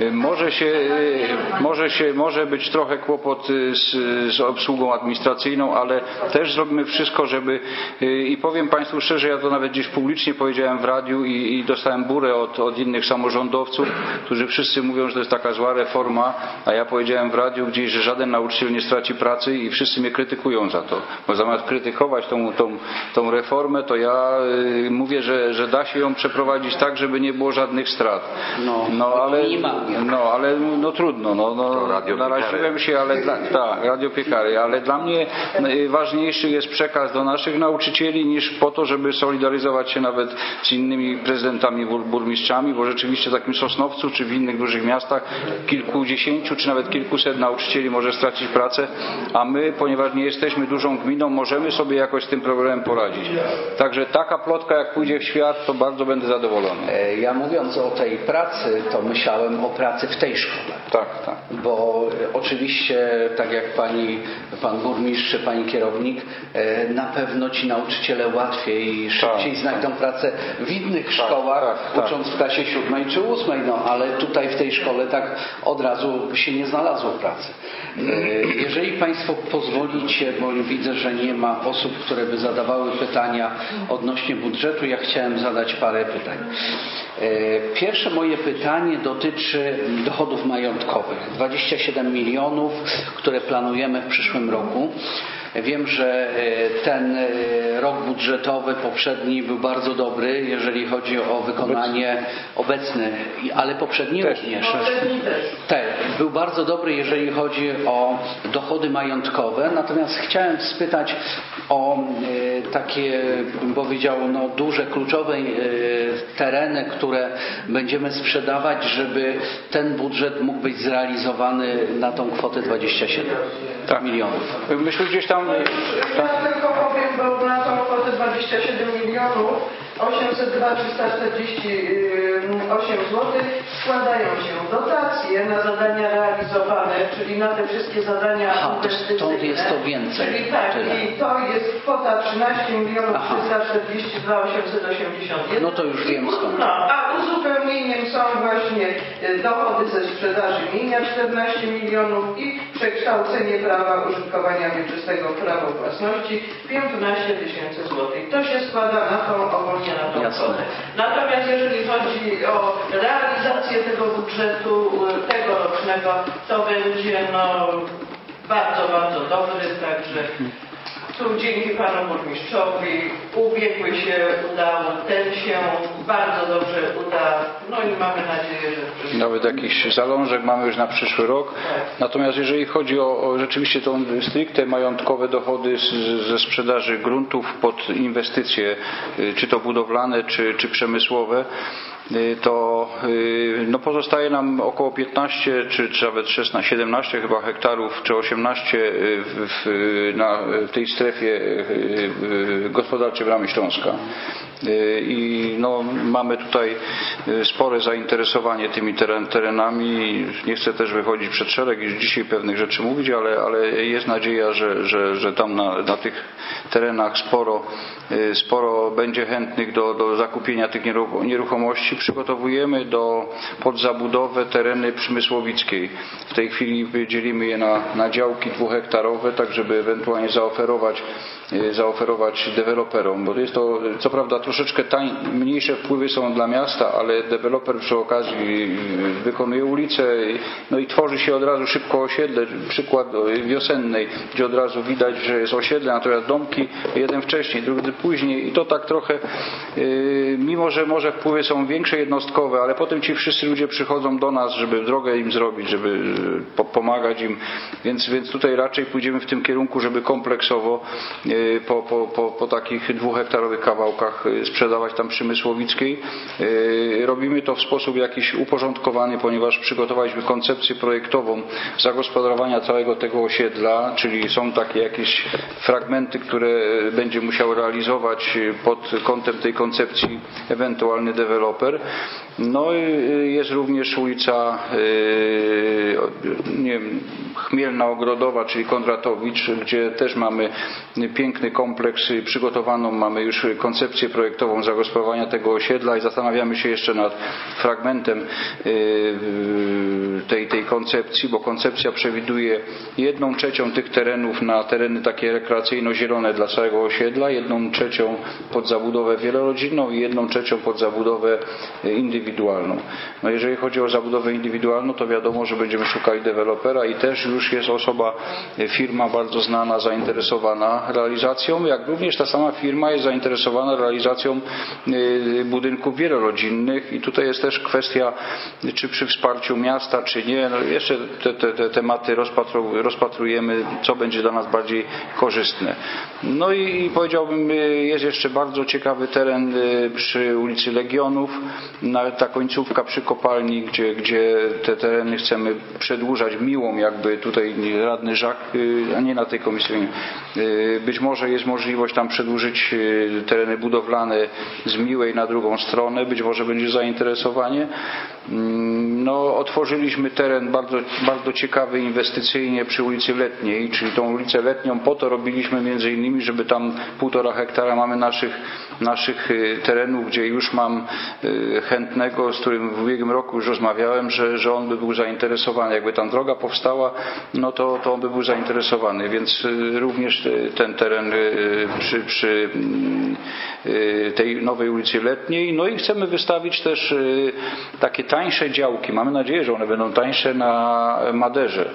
Może być trochę kłopot z obsługą administracyjną, ale też zrobimy wszystko, żeby i powiem Państwu szczerze, ja to nawet gdzieś publicznie powiedziałem w radiu i dostałem burę od innych samorządowców, którzy wszyscy mówią, że to jest taka zła reforma, a ja powiedziałem w radiu gdzieś, że żaden nauczyciel nie straci pracy i wszyscy mnie krytykują za to. Bo zamiast krytykować tą reformę, to ja mówię, że da się ją przeprowadzić tak, żeby nie było żadnych strat. Ale trudno. Naraziłem się, ale radiopiekary, ale dla mnie ważniejszy jest przekaz do naszych nauczycieli niż po to, żeby solidaryzować się nawet z innymi prezydentami, burmistrzami, bo rzeczywiście w takim Sosnowcu czy w innych dużych miastach kilkudziesięciu czy nawet kilkuset nauczycieli może stracić pracę, a my, ponieważ nie jesteśmy dużą gminą, możemy sobie jakoś z tym problemem poradzić. Także taka plotka jak pójdzie w świat, to bardzo będę zadowolony. Ja mówiąc o tej pracy, to myślałem o pracy w tej szkole. Tak. Bo oczywiście, tak jak pan burmistrz czy pani kierownik, na pewno ci nauczyciele łatwiej i szybciej znajdą pracę w innych szkołach, ucząc w klasie 7 czy 8, ale tutaj w tej szkole tak od razu się nie znalazło pracy. Jeżeli Państwo pozwolicie, bo widzę, że nie ma osób, które by zadawały pytania odnośnie budżetu, ja chciałem zadać parę pytań. Pierwsze moje pytanie dotyczy dochodów majątkowych. 27 milionów, które planujemy w przyszłym roku. Wiem, że ten rok budżetowy poprzedni był bardzo dobry, jeżeli chodzi o wykonanie obecny, ale poprzedni również. Był bardzo dobry, jeżeli chodzi o dochody majątkowe. Natomiast chciałem spytać o takie, bym powiedział, duże, kluczowe tereny, które będziemy sprzedawać, żeby ten budżet mógł być zrealizowany na tą kwotę 27 milionów. Myśmy gdzieś tam... Ja tylko powiem, bo na tą kwotę 27 milionów 802 348 zł składają się dotacje na zadania realizowane, czyli na te wszystkie zadania inwestycyjne. Stąd jest to więcej. Czyli tak, i to jest kwota 13 milionów 342 881. No to już wiem skąd. A uzupełnieniem są właśnie dochody ze sprzedaży mienia 14 milionów i przekształcenie prawa użytkowania wieczystego w prawo własności 15 000 złotych. To się składa na tą ogólnie na tą kwotę. Natomiast jeżeli chodzi o realizację tego budżetu tegorocznego, to będzie bardzo, bardzo dobry, także Tu dzięki panu burmistrzowi ubiegły się udało, ten się bardzo dobrze uda, no i mamy nadzieję, że nawet jakiś zalążek mamy już na przyszły rok. Natomiast jeżeli chodzi o rzeczywiście tą stricte majątkowe dochody ze sprzedaży gruntów pod inwestycje, czy to budowlane, czy przemysłowe, to no pozostaje nam około 15 czy nawet 16, 17 chyba hektarów czy 18 w tej strefie gospodarczej Bramy Śląska. I no, mamy tutaj spore zainteresowanie tymi terenami. Nie chcę też wychodzić przed szereg i dzisiaj pewnych rzeczy mówić, ale jest nadzieja, że tam na tych terenach sporo będzie chętnych do zakupienia tych nieruchomości. Przygotowujemy pod zabudowę tereny Przemysłowickiej. W tej chwili dzielimy je na działki 2-hektarowe, tak żeby ewentualnie zaoferować deweloperom, bo jest to co prawda troszeczkę mniejsze wpływy są dla miasta, ale deweloper przy okazji wykonuje ulicę, no i tworzy się od razu szybko osiedle, przykład Wiosennej, gdzie od razu widać, że jest osiedle, natomiast domki jeden wcześniej, drugi później i to tak trochę, mimo że może wpływy są większe, jednostkowe, ale potem ci wszyscy ludzie przychodzą do nas, żeby drogę im zrobić, żeby pomagać im, więc tutaj raczej pójdziemy w tym kierunku, żeby kompleksowo po takich 2-hektarowych kawałkach sprzedawać tam Przemysłowickiej. Robimy to w sposób jakiś uporządkowany, ponieważ przygotowaliśmy koncepcję projektową zagospodarowania całego tego osiedla, czyli są takie jakieś fragmenty, które będzie musiał realizować pod kątem tej koncepcji ewentualny deweloper. No i jest również ulica Chmielna Ogrodowa, czyli Kondratowicz, gdzie też mamy piękny kompleks przygotowaną, mamy już koncepcję projektową zagospodarowania tego osiedla i zastanawiamy się jeszcze nad fragmentem tej koncepcji, bo koncepcja przewiduje 1/3 tych terenów na tereny takie rekreacyjno-zielone dla całego osiedla, 1/3 pod zabudowę wielorodzinną i 1/3 pod zabudowę indywidualną. No jeżeli chodzi o zabudowę indywidualną, to wiadomo, że będziemy szukali dewelopera i też już jest firma bardzo znana, zainteresowana realizacją, jak również ta sama firma jest zainteresowana realizacją budynków wielorodzinnych i tutaj jest też kwestia, czy przy wsparciu miasta, czy nie. No jeszcze te tematy rozpatrujemy, co będzie dla nas bardziej korzystne. No i powiedziałbym, jest jeszcze bardzo ciekawy teren przy ulicy Legionów, ta końcówka przy kopalni, gdzie te tereny chcemy przedłużać Miłą, jakby tutaj radny Żak, a nie na tej komisji. Być może jest możliwość tam przedłużyć tereny budowlane z Miłej na drugą stronę, być może będzie zainteresowanie. No, otworzyliśmy teren bardzo, bardzo ciekawy inwestycyjnie przy ulicy Letniej, czyli tą ulicę Letnią po to robiliśmy między innymi, żeby tam 1,5 hektara mamy naszych terenów, gdzie już mam chętnego, z którym w ubiegłym roku już rozmawiałem, że on by był zainteresowany. Jakby tam droga powstała, no to on by był zainteresowany, więc również ten teren przy tej nowej ulicy Letniej. No i chcemy wystawić też takie tańsze działki. Mamy nadzieję, że one będą tańsze na Maderze.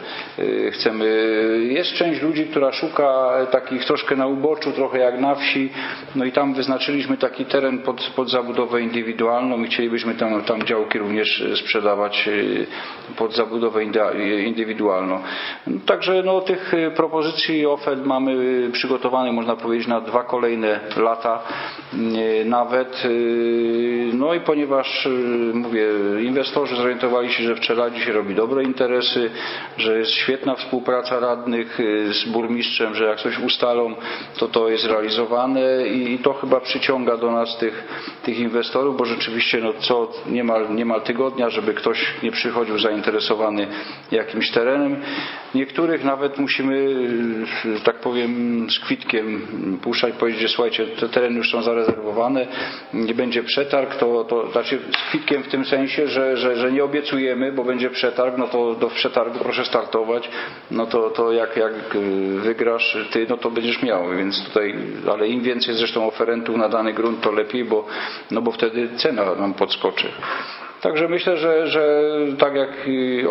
Jest część ludzi, która szuka takich troszkę na uboczu, trochę jak na wsi. No i tam wyznaczyliśmy taki teren pod zabudowę indywidualną i chcielibyśmy tam działki również sprzedawać pod zabudowę indywidualną. Także no, tych propozycji, ofert mamy przygotowanych, można powiedzieć, na 2 kolejne lata nawet. No i ponieważ mówię, inwestorzy zorientowali się, że w Czeladzie się robi dobre interesy, że jest świetna współpraca radnych z burmistrzem, że jak coś ustalą, to jest realizowane i to chyba przyciąga do nas tych inwestorów, bo rzeczywiście no, co niemal tygodnia, żeby ktoś nie przychodził zainteresowany jakimś terenem. Niektórych nawet musimy, tak powiem, z kwitkiem puszczać, powiedzieć, że słuchajcie, te tereny już są zarezerwowane, nie będzie przetarg, to znaczy z kwitkiem w tym sensie, że nie obiecujemy, bo będzie przetarg, no to do przetargu proszę startować, no to jak wygrasz ty, no to będziesz miał, więc tutaj, ale im więcej zresztą oferentów na dany grunt, to lepiej, bo wtedy cena nam podskoczy. Także myślę, że tak jak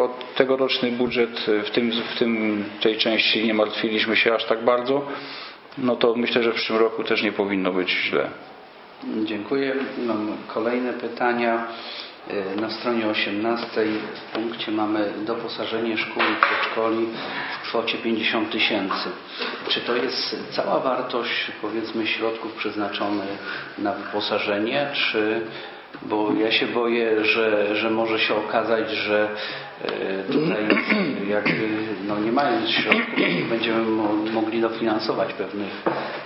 tegoroczny budżet w tej części nie martwiliśmy się aż tak bardzo, no to myślę, że w przyszłym roku też nie powinno być źle. Dziękuję. Mam kolejne pytania. Na stronie 18 w punkcie mamy doposażenie szkół i przedszkoli w kwocie 50 000. Czy to jest cała wartość, powiedzmy, środków przeznaczonych na wyposażenie, czy... Bo ja się boję, że może się okazać, że tutaj jakby nie mając środków będziemy mogli dofinansować pewnych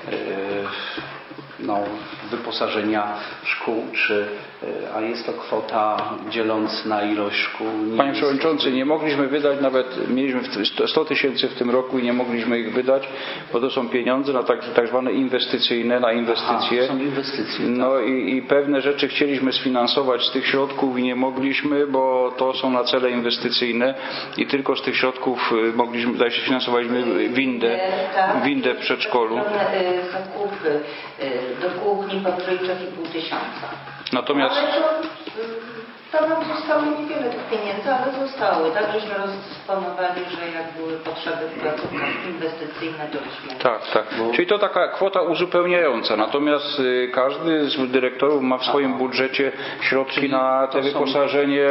wyposażenia szkół, a jest to kwota dzieląc na ilość szkół. Panie Przewodniczący, nie mogliśmy wydać, nawet mieliśmy 100 000 w tym roku i nie mogliśmy ich wydać, bo to są pieniądze na tak zwane inwestycyjne, na inwestycje. Są inwestycje. No i pewne rzeczy chcieliśmy sfinansować z tych środków i nie mogliśmy, bo to są na cele inwestycyjne i tylko z tych środków mogliśmy, zdaje się, finansowaliśmy windę w przedszkolu. Zakupy do kuchni powyżej 3,5 tysiąca. Natomiast... To nam zostało niewiele tych pieniędzy, ale zostały. Tak żeśmy rozdysponowali, że jak były potrzeby w placówkach inwestycyjne, to byśmy... Tak. Czyli to taka kwota uzupełniająca. Natomiast każdy z dyrektorów ma w swoim budżecie środki na te wyposażenie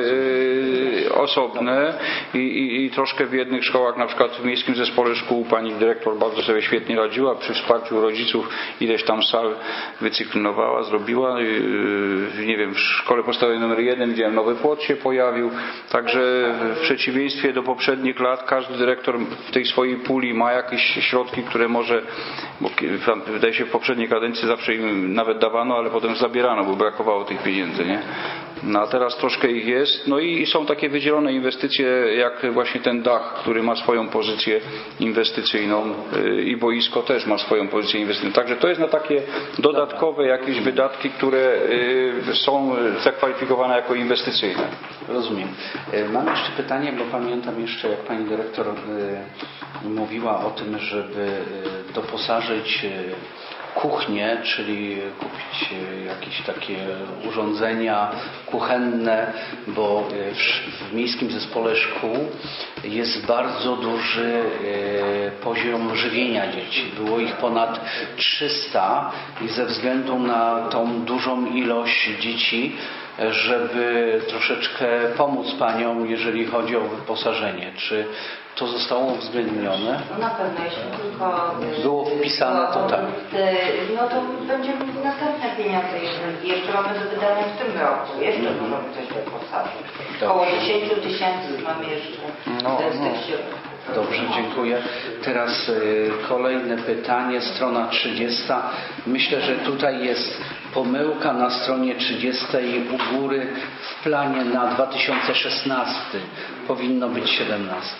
osobne i troszkę w jednych szkołach, na przykład w Miejskim Zespole Szkół pani dyrektor bardzo sobie świetnie radziła, przy wsparciu rodziców ileś tam sal wycyklinowała, zrobiła. Nie wiem, w szkole podstawowej nr 1 widziałem, nowy płot się pojawił, także w przeciwieństwie do poprzednich lat każdy dyrektor w tej swojej puli ma jakieś środki, które może, bo wydaje się w poprzedniej kadencji zawsze im nawet dawano, ale potem zabierano, bo brakowało tych pieniędzy, nie? No a teraz troszkę ich jest, no i są takie wydzielone inwestycje, jak właśnie ten dach, który ma swoją pozycję inwestycyjną i boisko też ma swoją pozycję inwestycyjną. Także to jest na takie dodatkowe jakieś wydatki, które są zakwalifikowane jako inwestycyjne. Rozumiem. Mam jeszcze pytanie, bo pamiętam jeszcze, jak pani dyrektor mówiła o tym, żeby doposażyć kuchnię, czyli kupić jakieś takie urządzenia kuchenne, bo w Miejskim Zespole Szkół jest bardzo duży poziom żywienia dzieci. Było ich ponad 300 i ze względu na tą dużą ilość dzieci, żeby troszeczkę pomóc paniom, jeżeli chodzi o wyposażenie. Czy to zostało uwzględnione? No na pewno, jeśli tylko... Było wpisane to tak. No to będziemy mieli następne pieniądze, jeszcze mamy do wydania w tym roku. Jeszcze możemy coś wyposażyć. Około 10 000 mamy jeszcze z tych środków. Dobrze, dziękuję. Teraz kolejne pytanie, strona 30. Myślę, że tutaj jest pomyłka na stronie 30 u góry w planie na 2016. Powinno być 17.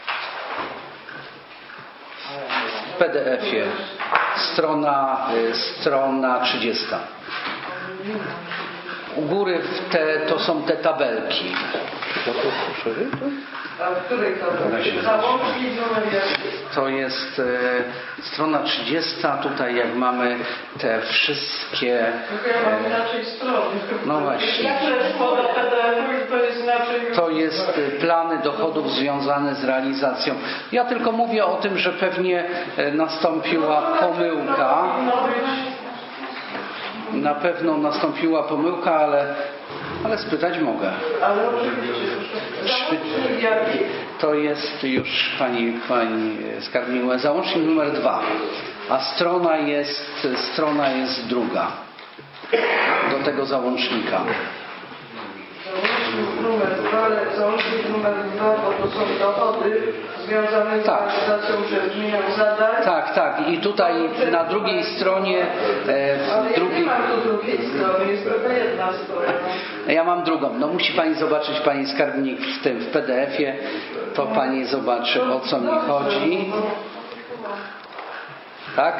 W PDF-ie strona 30. U góry to są te tabelki. A w której tabelce? Załącznik numer 1. To jest strona 30. Tutaj jak mamy te wszystkie... Ja mam inaczej strony. No właśnie. Jak przeszło do PDF-u, to jest inaczej... To jest plany dochodów związane z realizacją. Ja tylko mówię o tym, że pewnie nastąpiła pomyłka. Na pewno nastąpiła pomyłka, ale spytać mogę. Ale oczywiście. Załącznik jaki? To jest już pani skarbnik, załącznik numer 2, a strona jest druga do tego załącznika. Załącznik numer 2, bo to są dochody związane z realizacją przez gminę zadań. Tak. I tutaj na drugiej stronie... Ale ja nie mam tu drugiej strony, jest tylko jedna strona. Ja mam drugą. No musi pani zobaczyć, pani skarbnik, w PDF-ie, to pani zobaczy, o co mi chodzi. Tak?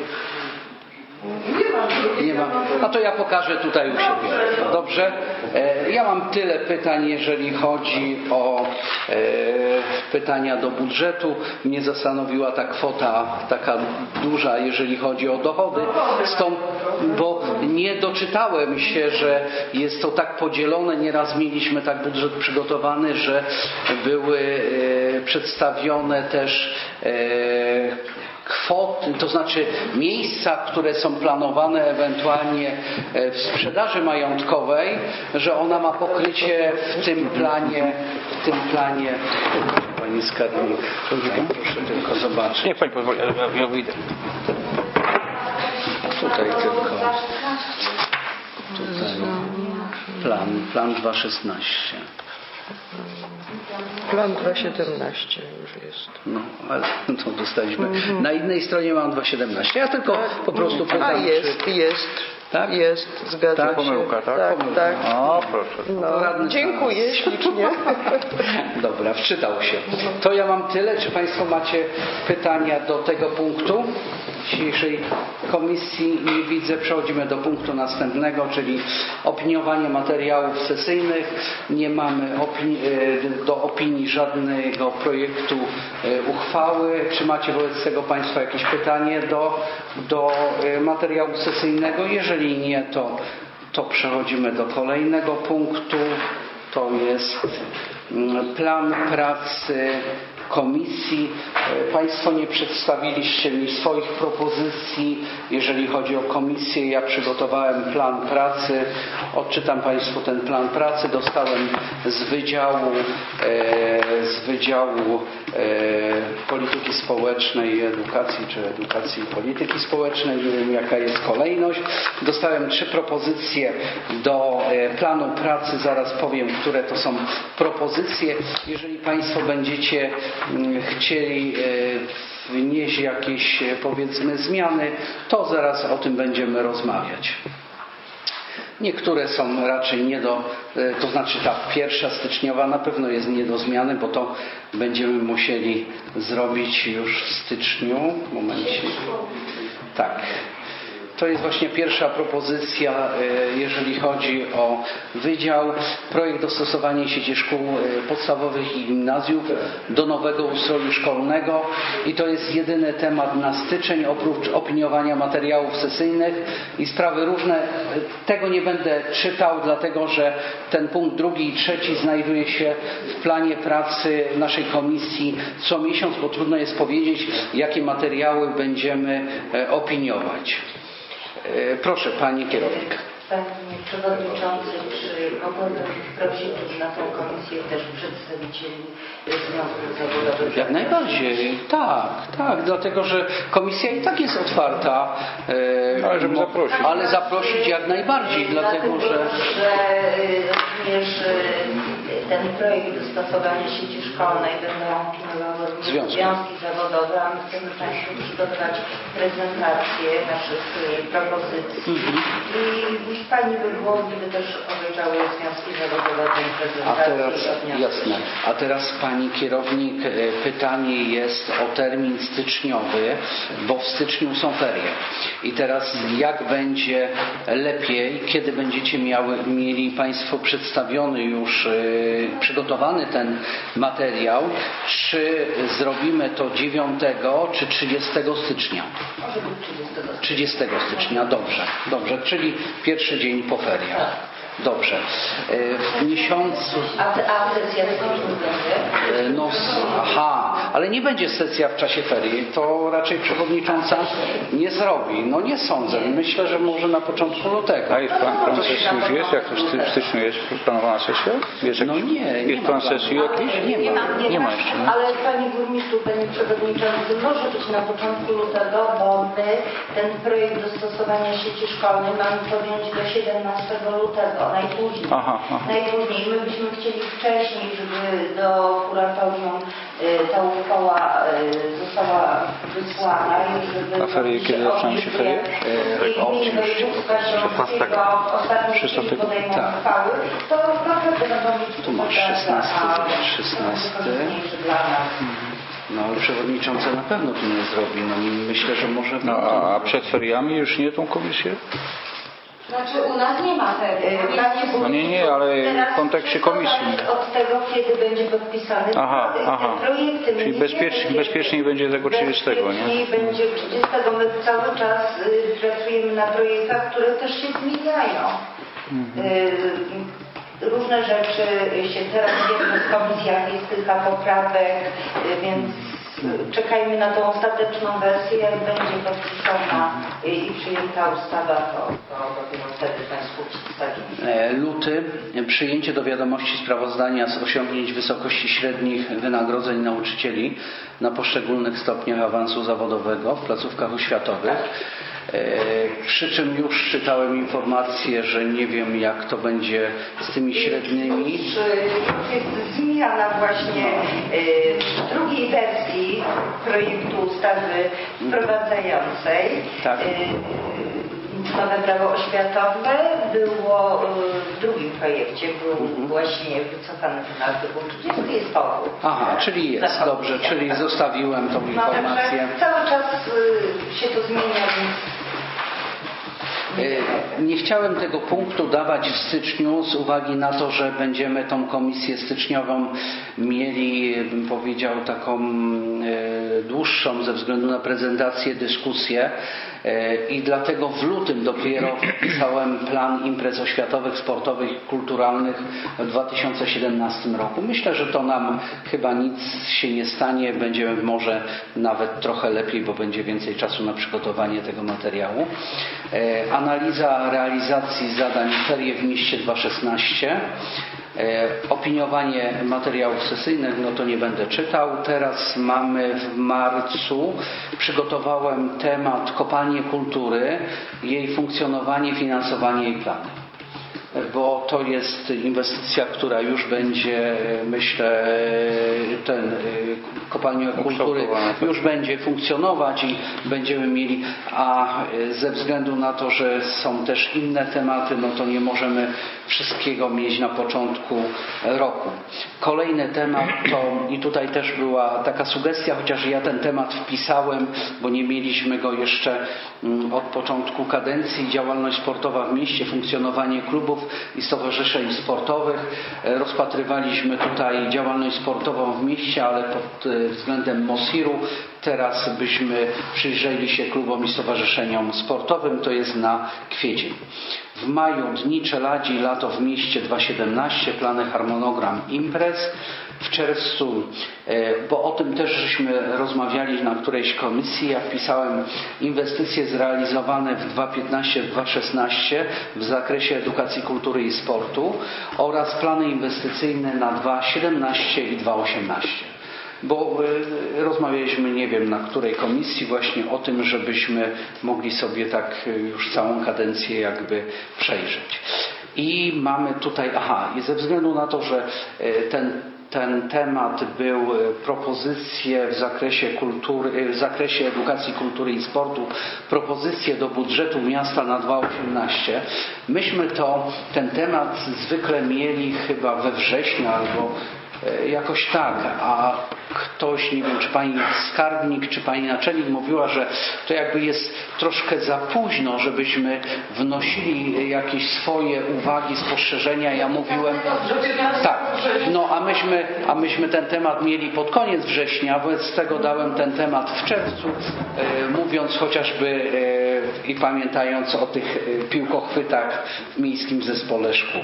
Nie ma. No to ja pokażę tutaj u siebie. Dobrze? Ja mam tyle pytań, jeżeli chodzi o pytania do budżetu. Mnie zastanowiła ta kwota taka duża, jeżeli chodzi o dochody. Stąd, bo nie doczytałem się, że jest to tak podzielone. Nieraz mieliśmy tak budżet przygotowany, że były przedstawione też kwoty, to znaczy miejsca, które są planowane ewentualnie w sprzedaży majątkowej, że ona ma pokrycie w tym planie. Pani skarbnik, proszę tylko zobaczyć. Nie, pani pozwoli, ja wyjdę. Tutaj tylko. Tutaj. Plan 2.16. Plan 2.17 już jest. No, ale to dostaliśmy. Na innej stronie mam 2.17. Ja tylko po prostu podam. Jest. Tak? Jest, zgadza się. Pomyłka, tak? Tak. O, proszę. No, dziękuję ślicznie. Dobra, wczytał się. To ja mam tyle. Czy Państwo macie pytania do tego punktu dzisiejszej komisji? Nie widzę. Przechodzimy do punktu następnego, czyli opiniowanie materiałów sesyjnych. Nie mamy do opinii żadnego projektu uchwały. Czy macie wobec tego Państwo jakieś pytanie do materiału sesyjnego? Jeżeli nie, to przechodzimy do kolejnego punktu. To jest plan pracy komisji. Państwo nie przedstawiliście mi swoich propozycji, jeżeli chodzi o komisję. Ja przygotowałem plan pracy. Odczytam Państwu ten plan pracy. Dostałem z Wydziału Polityki Społecznej i Edukacji, czy Edukacji i Polityki Społecznej. Nie wiem, jaka jest kolejność. Dostałem 3 propozycje do planu pracy. Zaraz powiem, które to są propozycje. Jeżeli Państwo będziecie chcieli wnieść jakieś, powiedzmy, zmiany, to zaraz o tym będziemy rozmawiać. Niektóre są raczej to znaczy ta 1 styczniowa na pewno jest nie do zmiany, bo to będziemy musieli zrobić już w styczniu. Momencie. Tak. To jest właśnie pierwsza propozycja, jeżeli chodzi o wydział. Projekt dostosowania sieci szkół podstawowych i gimnazjów do nowego ustroju szkolnego. I to jest jedyny temat na styczeń, oprócz opiniowania materiałów sesyjnych i sprawy różne. Tego nie będę czytał, dlatego że ten punkt 2 i 3 znajduje się w planie pracy naszej komisji co miesiąc, bo trudno jest powiedzieć, jakie materiały będziemy opiniować. Proszę, Pani Kierownik. Panie Przewodniczący, czy mogłabym prosić na tą komisję też przedstawicieli związków zawodowych? Jak najbardziej, tak, dlatego że komisja i tak jest otwarta, ale zaprosić jak najbardziej, dlatego że również ten projekt dostosowania sieci szkolnej będą opiniowały związki zawodowe, a my chcemy Państwu przygotować prezentację naszych propozycji i fajnie by było, gdyby też obejrzały związki zawodowe tę prezentację. Jasne. A teraz Pani Kierownik, pytanie jest o termin styczniowy, bo w styczniu są ferie. I teraz jak będzie lepiej, kiedy będziecie mieli Państwo przedstawiony już, przygotowany ten materiał, czy zrobimy to 9 czy 30 stycznia? Może być 30 stycznia, dobrze, czyli pierwszy dzień po feriach. Dobrze. W miesiącu... A sesja będzie? Ale nie będzie sesja w czasie ferii. To raczej przewodnicząca nie zrobi. No nie sądzę. Myślę, że może na początku lutego. A jest plan sesji już jest? Jak w styczniu jest planowana sesja? No nie. Jest plan sesji jakiś? Nie ma jeszcze. Nie? Ale Panie Burmistrzu, Panie Przewodniczący, może być na początku lutego, bo my ten projekt dostosowania sieci szkolnej mamy podjąć do 17 lutego. Najpóźniej. Najpóźniej. My byśmy chcieli wcześniej, żeby do kuratorium ta uchwała została wysłana i żeby... A ferie kiedy zaczynają się ferie? Ostatniej chwili podejmą uchwały, to naprawdę będą mieć... Tu masz 16. No ale przewodnicząca na pewno tu nie zrobi. No myślę, że może... A przed feriami już nie tą komisję? Znaczy u nas nie ma ferii. No nie, ale w kontekście komisji. Od tego, kiedy będzie podpisany projekt. Czyli bezpieczniej będzie tego 30, nie? Bezpieczniej będzie 30. My cały czas pracujemy na projektach, które też się zmieniają. Różne rzeczy się teraz dzieją w komisjach, jest kilka poprawek, więc czekajmy na tą ostateczną wersję, jak będzie podpisana i przyjęta ustawa, to dopiero wtedy Państwu przedstawimy. Luty, przyjęcie do wiadomości sprawozdania z osiągnięć wysokości średnich wynagrodzeń nauczycieli na poszczególnych stopniach awansu zawodowego w placówkach oświatowych. Przy czym już czytałem informację, że nie wiem, jak to będzie z tymi średnimi. Już jest zmiana właśnie w drugiej wersji projektu ustawy wprowadzającej. Tak. Nowe prawo oświatowe było w drugim projekcie, był właśnie wycofany ten artykuł 30, jest powód. Aha, czyli jest, dobrze, czyli zostawiłem tą informację. Cały czas się to zmienia, więc... Nie chciałem tego punktu dawać w styczniu z uwagi na to, że będziemy tą komisję styczniową mieli, bym powiedział, taką dłuższą ze względu na prezentację, dyskusję i dlatego w lutym dopiero wpisałem plan imprez oświatowych, sportowych i kulturalnych w 2017 roku. Myślę, że to nam chyba nic się nie stanie, będziemy może nawet trochę lepiej, bo będzie więcej czasu na przygotowanie tego materiału. Analiza realizacji zadań ferie w mieście 2016. Opiniowanie materiałów sesyjnych, no to nie będę czytał. Teraz mamy w marcu, przygotowałem temat kopalnie kultury, jej funkcjonowanie, finansowanie i plany. Bo to jest inwestycja, która już będzie, myślę, kopalnia kultury już będzie funkcjonować i będziemy mieli, a ze względu na to, że są też inne tematy, no to nie możemy wszystkiego mieć na początku roku. Kolejny temat to, i tutaj też była taka sugestia, chociaż ja ten temat wpisałem, bo nie mieliśmy go jeszcze od początku kadencji, działalność sportowa w mieście, funkcjonowanie klubów i stowarzyszeń sportowych. Rozpatrywaliśmy tutaj działalność sportową w mieście, ale pod względem MOSIR-u. Teraz byśmy przyjrzeli się klubom i stowarzyszeniom sportowym, to jest na kwiecień. W maju Dni Czeladzi, lato w mieście 2017, plany, harmonogram imprez. W czerwcu, bo o tym też żeśmy rozmawiali na którejś komisji, ja wpisałem inwestycje zrealizowane w 2015-2016 w zakresie edukacji, kultury i sportu oraz plany inwestycyjne na 2017 i 2018. Bo rozmawialiśmy, nie wiem na której komisji, właśnie o tym, żebyśmy mogli sobie tak już całą kadencję jakby przejrzeć. I mamy tutaj, i ze względu na to, że ten temat był propozycje w zakresie kultury, w zakresie edukacji, kultury i sportu, propozycje do budżetu miasta na 2018. Myśmy ten temat zwykle mieli chyba we wrześniu albo jakoś tak, a ktoś, nie wiem, czy pani skarbnik, czy pani naczelnik mówiła, że to jakby jest troszkę za późno, żebyśmy wnosili jakieś swoje uwagi, spostrzeżenia. Ja mówiłem, tak, no a myśmy ten temat mieli pod koniec września, wobec tego dałem ten temat w czerwcu, mówiąc chociażby i pamiętając o tych piłkochwytach w miejskim zespole szkół.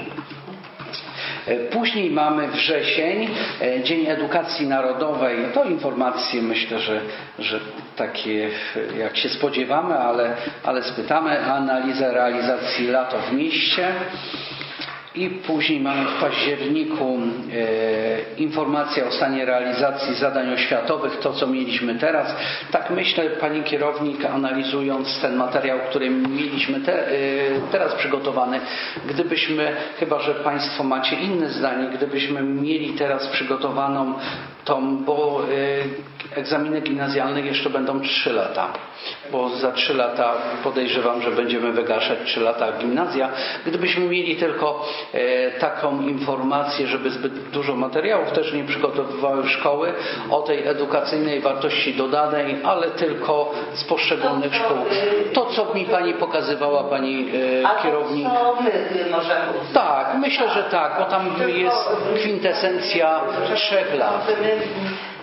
Później mamy wrzesień, Dzień Edukacji Narodowej. To informacje, myślę, że takie jak się spodziewamy, ale spytamy. Analiza realizacji lato w mieście. I później mamy w październiku informacja o stanie realizacji zadań oświatowych, to co mieliśmy teraz. Tak myślę, pani kierownik, analizując ten materiał, który mieliśmy teraz przygotowany, gdybyśmy, chyba że państwo macie inne zdanie, gdybyśmy mieli teraz przygotowaną bo egzaminy gimnazjalne jeszcze będą 3 lata, bo za 3 lata podejrzewam, że będziemy wygaszać 3 lata gimnazja. Gdybyśmy mieli tylko taką informację, żeby zbyt dużo materiałów też nie przygotowywały szkoły o tej edukacyjnej wartości dodanej, ale tylko z poszczególnych szkół. To, co mi pani pokazywała, pani kierownik. A to, co my możemy uznać. Tak, myślę, że tak, bo tam jest kwintesencja 3 lat.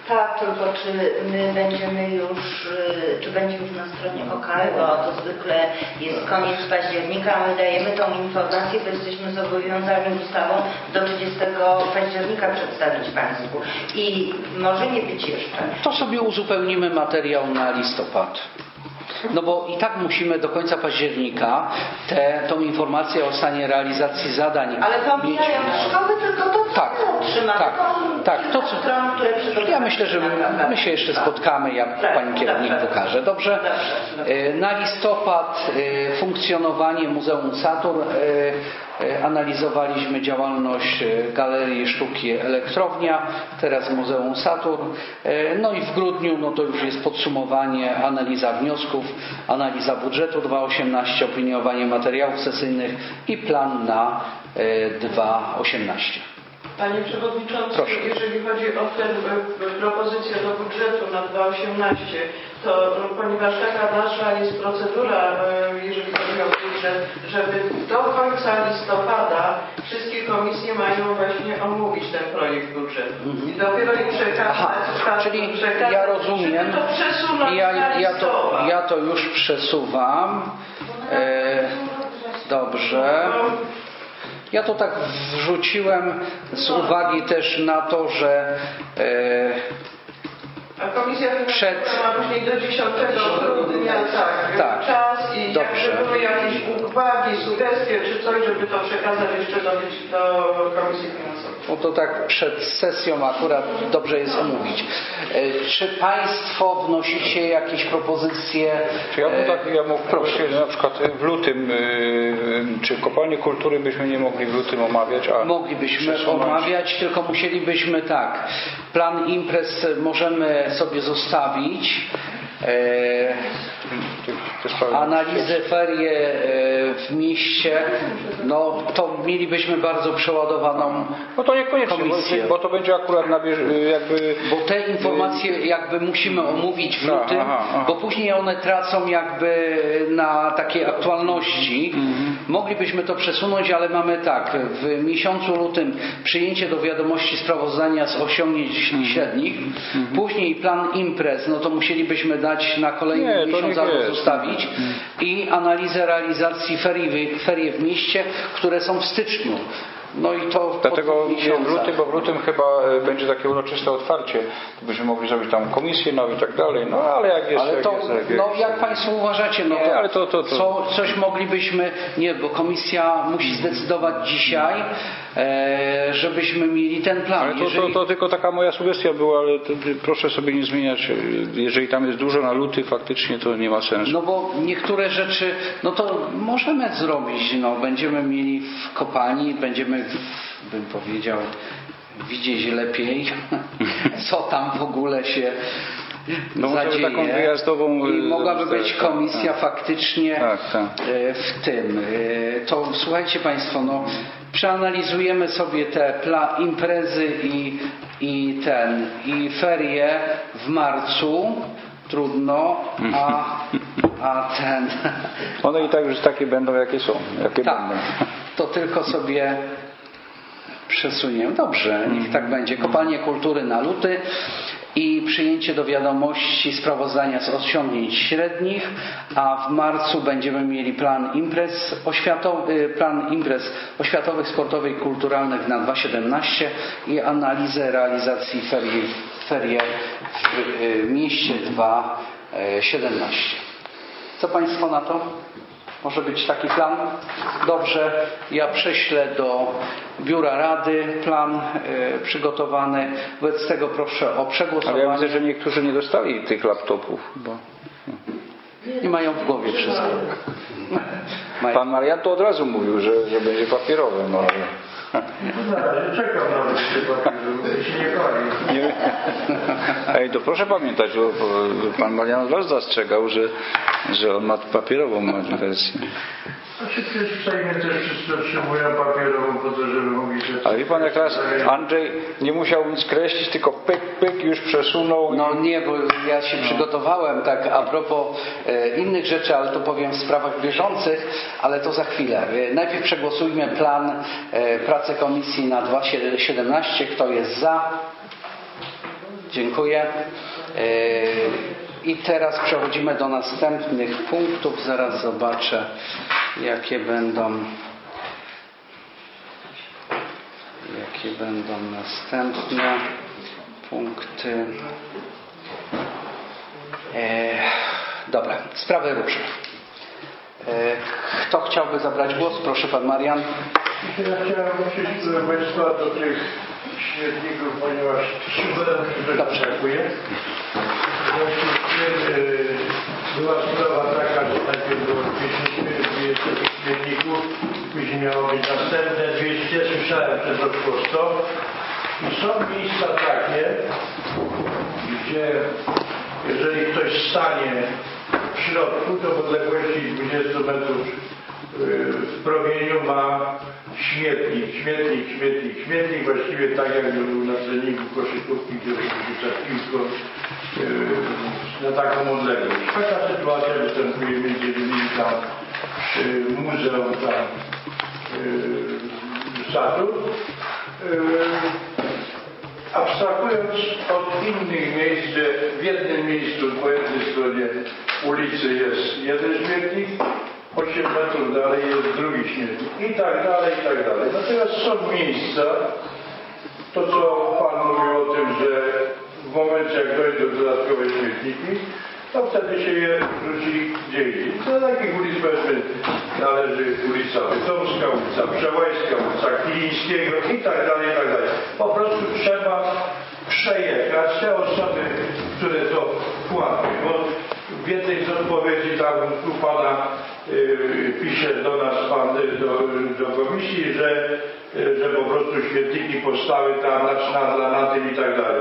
Tak, tylko czy my będziemy już, czy będzie już na stronie OKO, to zwykle jest koniec października, a my dajemy tą informację, bo jesteśmy zobowiązani ustawą do 30 października przedstawić Państwu. I może nie być jeszcze. To sobie uzupełnimy materiał na listopad. No bo i tak musimy do końca października tą informację o stanie realizacji zadań ale pomijają szkoły, tylko to tak, otrzymamy. Tak, to co. Ja myślę, że my się jeszcze spotkamy, jak pani kierownik pokaże. Dobrze? Na listopad funkcjonowanie Muzeum Saturn. Analizowaliśmy działalność Galerii Sztuki Elektrownia, teraz Muzeum Saturn. No i w grudniu to już jest podsumowanie, analiza wniosków, analiza budżetu 2018, opiniowanie materiałów sesyjnych i plan na 2018. Panie Przewodniczący, proszę. Jeżeli chodzi o tę propozycję do budżetu na 2018, to ponieważ taka nasza jest procedura, jeżeli chodzi o budżet, żeby do końca listopada wszystkie komisje mają właśnie omówić ten projekt budżetu. I dopiero im przekazać. Czyli ja rozumiem, ja to już przesuwam. Dobrze. Ja to tak wrzuciłem z uwagi też na to, że a komisja ma później do 10 grudnia czas i jakby były jakieś uwagi, sugestie czy coś, żeby to przekazać jeszcze do Komisji Finansowej. No to tak przed sesją akurat dobrze jest omówić. Czy Państwo wnosicie jakieś propozycje? Czy ja mógł prosić, na przykład w lutym, czy kopalnie kultury byśmy nie mogli w lutym omawiać? Moglibyśmy omawiać, tylko musielibyśmy plan imprez możemy sobie zostawić. Analizę ferie w mieście, to mielibyśmy bardzo przeładowaną to niekoniecznie, komisję. Bo to będzie akurat jakby... Bo te informacje jakby musimy omówić w lutym, bo później one tracą jakby na takiej aktualności. Moglibyśmy to przesunąć, ale mamy w miesiącu lutym przyjęcie do wiadomości sprawozdania z osiągnięć średnich, później plan imprez, to musielibyśmy dać na kolejny miesiąc albo zostawić i analizę realizacji ferii w mieście, które są w styczniu. I to dlatego w lutym, bo w lutym chyba będzie takie uroczyste otwarcie, to byśmy mogli zrobić tam komisję i tak dalej, ale jak jest... jak Państwo uważacie, coś moglibyśmy, bo komisja musi zdecydować dzisiaj, żebyśmy mieli ten plan. Ale to tylko taka moja sugestia była, ale proszę sobie nie zmieniać, jeżeli tam jest dużo na luty, faktycznie to nie ma sensu. Bo niektóre rzeczy, to możemy zrobić, będziemy mieli w kopalni, będziemy, bym powiedział, widzieć lepiej, co tam w ogóle się zadzieje. Taką wyjazdową... I mogłaby być komisja faktycznie w tym. To słuchajcie Państwo, przeanalizujemy sobie te imprezy i ferie w marcu. Trudno, one i tak już takie będą, jakie są. Będą. To tylko sobie przesuniemy. Dobrze, niech tak będzie. Kopalnie kultury na luty i przyjęcie do wiadomości sprawozdania z osiągnięć średnich, a w marcu będziemy mieli plan imprez oświatowych, sportowych i kulturalnych na 2017 i analizę realizacji ferie w mieście 2017. Co Państwo na to? Może być taki plan? Dobrze, ja prześlę do Biura Rady plan przygotowany. Wobec tego proszę o przegłosowanie. Ale ja widzę, że niektórzy nie dostali tych laptopów. Nie mają w głowie wszystko. Pan Marian to od razu mówił, że będzie papierowy. Czekam na papierowy, się nie pali. To proszę pamiętać, bo pan Marian od razu zastrzegał, że on ma papierową wersję. W Sejmie też wszyscy otrzymują papierową po to, żeby mogli się... Ale wie pan, jak raz Andrzej nie musiał nic kreślić, tylko pyk, już przesunął. Nie, bo ja się przygotowałem a propos innych rzeczy, ale to powiem w sprawach bieżących, ale to za chwilę. Najpierw przegłosujmy plan pracy komisji na 2017. Kto jest za? Dziękuję. I teraz przechodzimy do następnych punktów. Zaraz zobaczę, jakie będą następne punkty. Dobra, sprawy różne. Kto chciałby zabrać głos? Proszę, pan Marian. Ja chciałem wrócić, proszę Państwa, do tych śmietników, ponieważ szuberem brakuje. Była sprawa taka, że najpierw było 200 śmietników, później miało być następne 200, słyszałem, że doszło 100. I są miejsca takie, gdzie jeżeli ktoś stanie w środku, to w odległości 20 metrów w promieniu ma śmietnik, właściwie tak jak był na treningu koszykówki, gdzie rzuca piłką na taką odległość. Taka sytuacja występuje między innymi tam przy muzeum Sadu. Abstrahując od innych miejsc, gdzie w jednym miejscu po jednej stronie ulicy jest jeden śmietnik, 8 metrów dalej jest drugi śmietnik i tak dalej, i tak dalej. Natomiast są miejsca, to co Pan mówił o tym, że w momencie jak dojdą dodatkowe śmietniki, to wtedy się je rzuci gdzie indziej. Do takich ulic powiedzmy należy ulica Bytomska, ulica Przełajska, ulica Kilińskiego i tak dalej, i tak dalej. Po prostu trzeba przejechać te osoby, które to kładą. Bo w jednej z odpowiedzi tam tu Pana pisze do nas Pan, do komisji, że po prostu śmietniki powstały tam na tym i tak dalej.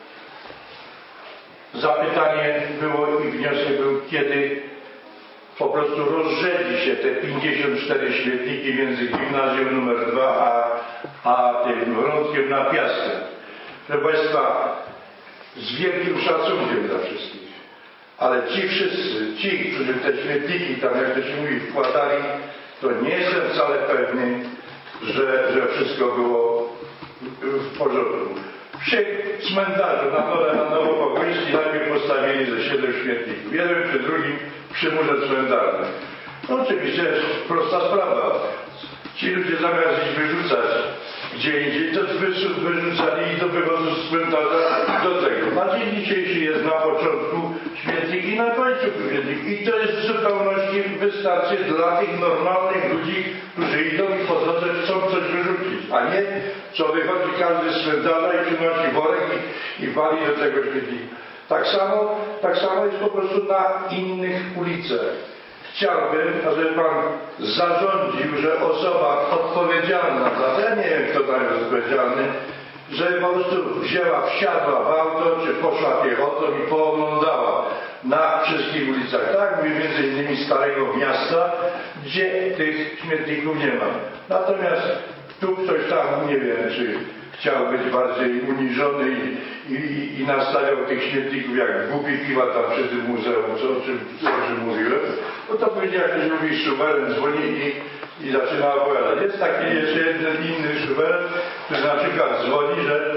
Zapytanie było i wniosek był, kiedy po prostu rozrzedzi się te 54 śmietniki między gimnazjum numer 2 a tym Wrątkiem na Piastach. Proszę Państwa, z wielkim szacunkiem dla wszystkich, ale ci wszyscy, którzy te śmietniki tam, jak to się mówi, wkładali, to nie jestem wcale pewny, że wszystko było w porządku. Przy cmentarzu na dole na Nowopogońskiej najpierw postawili ze 7 śmietników. Jeden przy drugim przy murze cmentarnym. No oczywiście prosta sprawa. Ci ludzie zamiast ich wyrzucać gdzie indziej, to wyrzucali i do wychodu z cmentarza do tego. A dzień dzisiejszy jest na początku śmietnik i na końcu śmietnik. I to jest w zupełności wystarczy dla tych normalnych ludzi, którzy idą i po drodze chcą coś wyrzucić. A nie co wychodzi każdy z cmentarza i przynosi worek i wali do tego śmietnika. Tak samo jest po prostu na innych ulicach. Chciałbym, żeby Pan zarządził, że osoba odpowiedzialna za to, ja nie wiem kto tam jest odpowiedzialny, żeby po prostu wsiadła w auto, czy poszła piechotą i pooglądała na wszystkich ulicach. Tak, mówię między innymi Starego Miasta, gdzie tych śmietników nie ma. Natomiast tu ktoś tam, nie wiem, czy chciał być bardziej uniżony i nastawiał tych śmietników jak głupi piwa tam przy tym muzeum, o czym mówiłem, no to później jak ktoś mówi szuberem, dzwoni i zaczyna opowiadać. Jest taki jeszcze jeden inny szuber, który na przykład dzwoni, że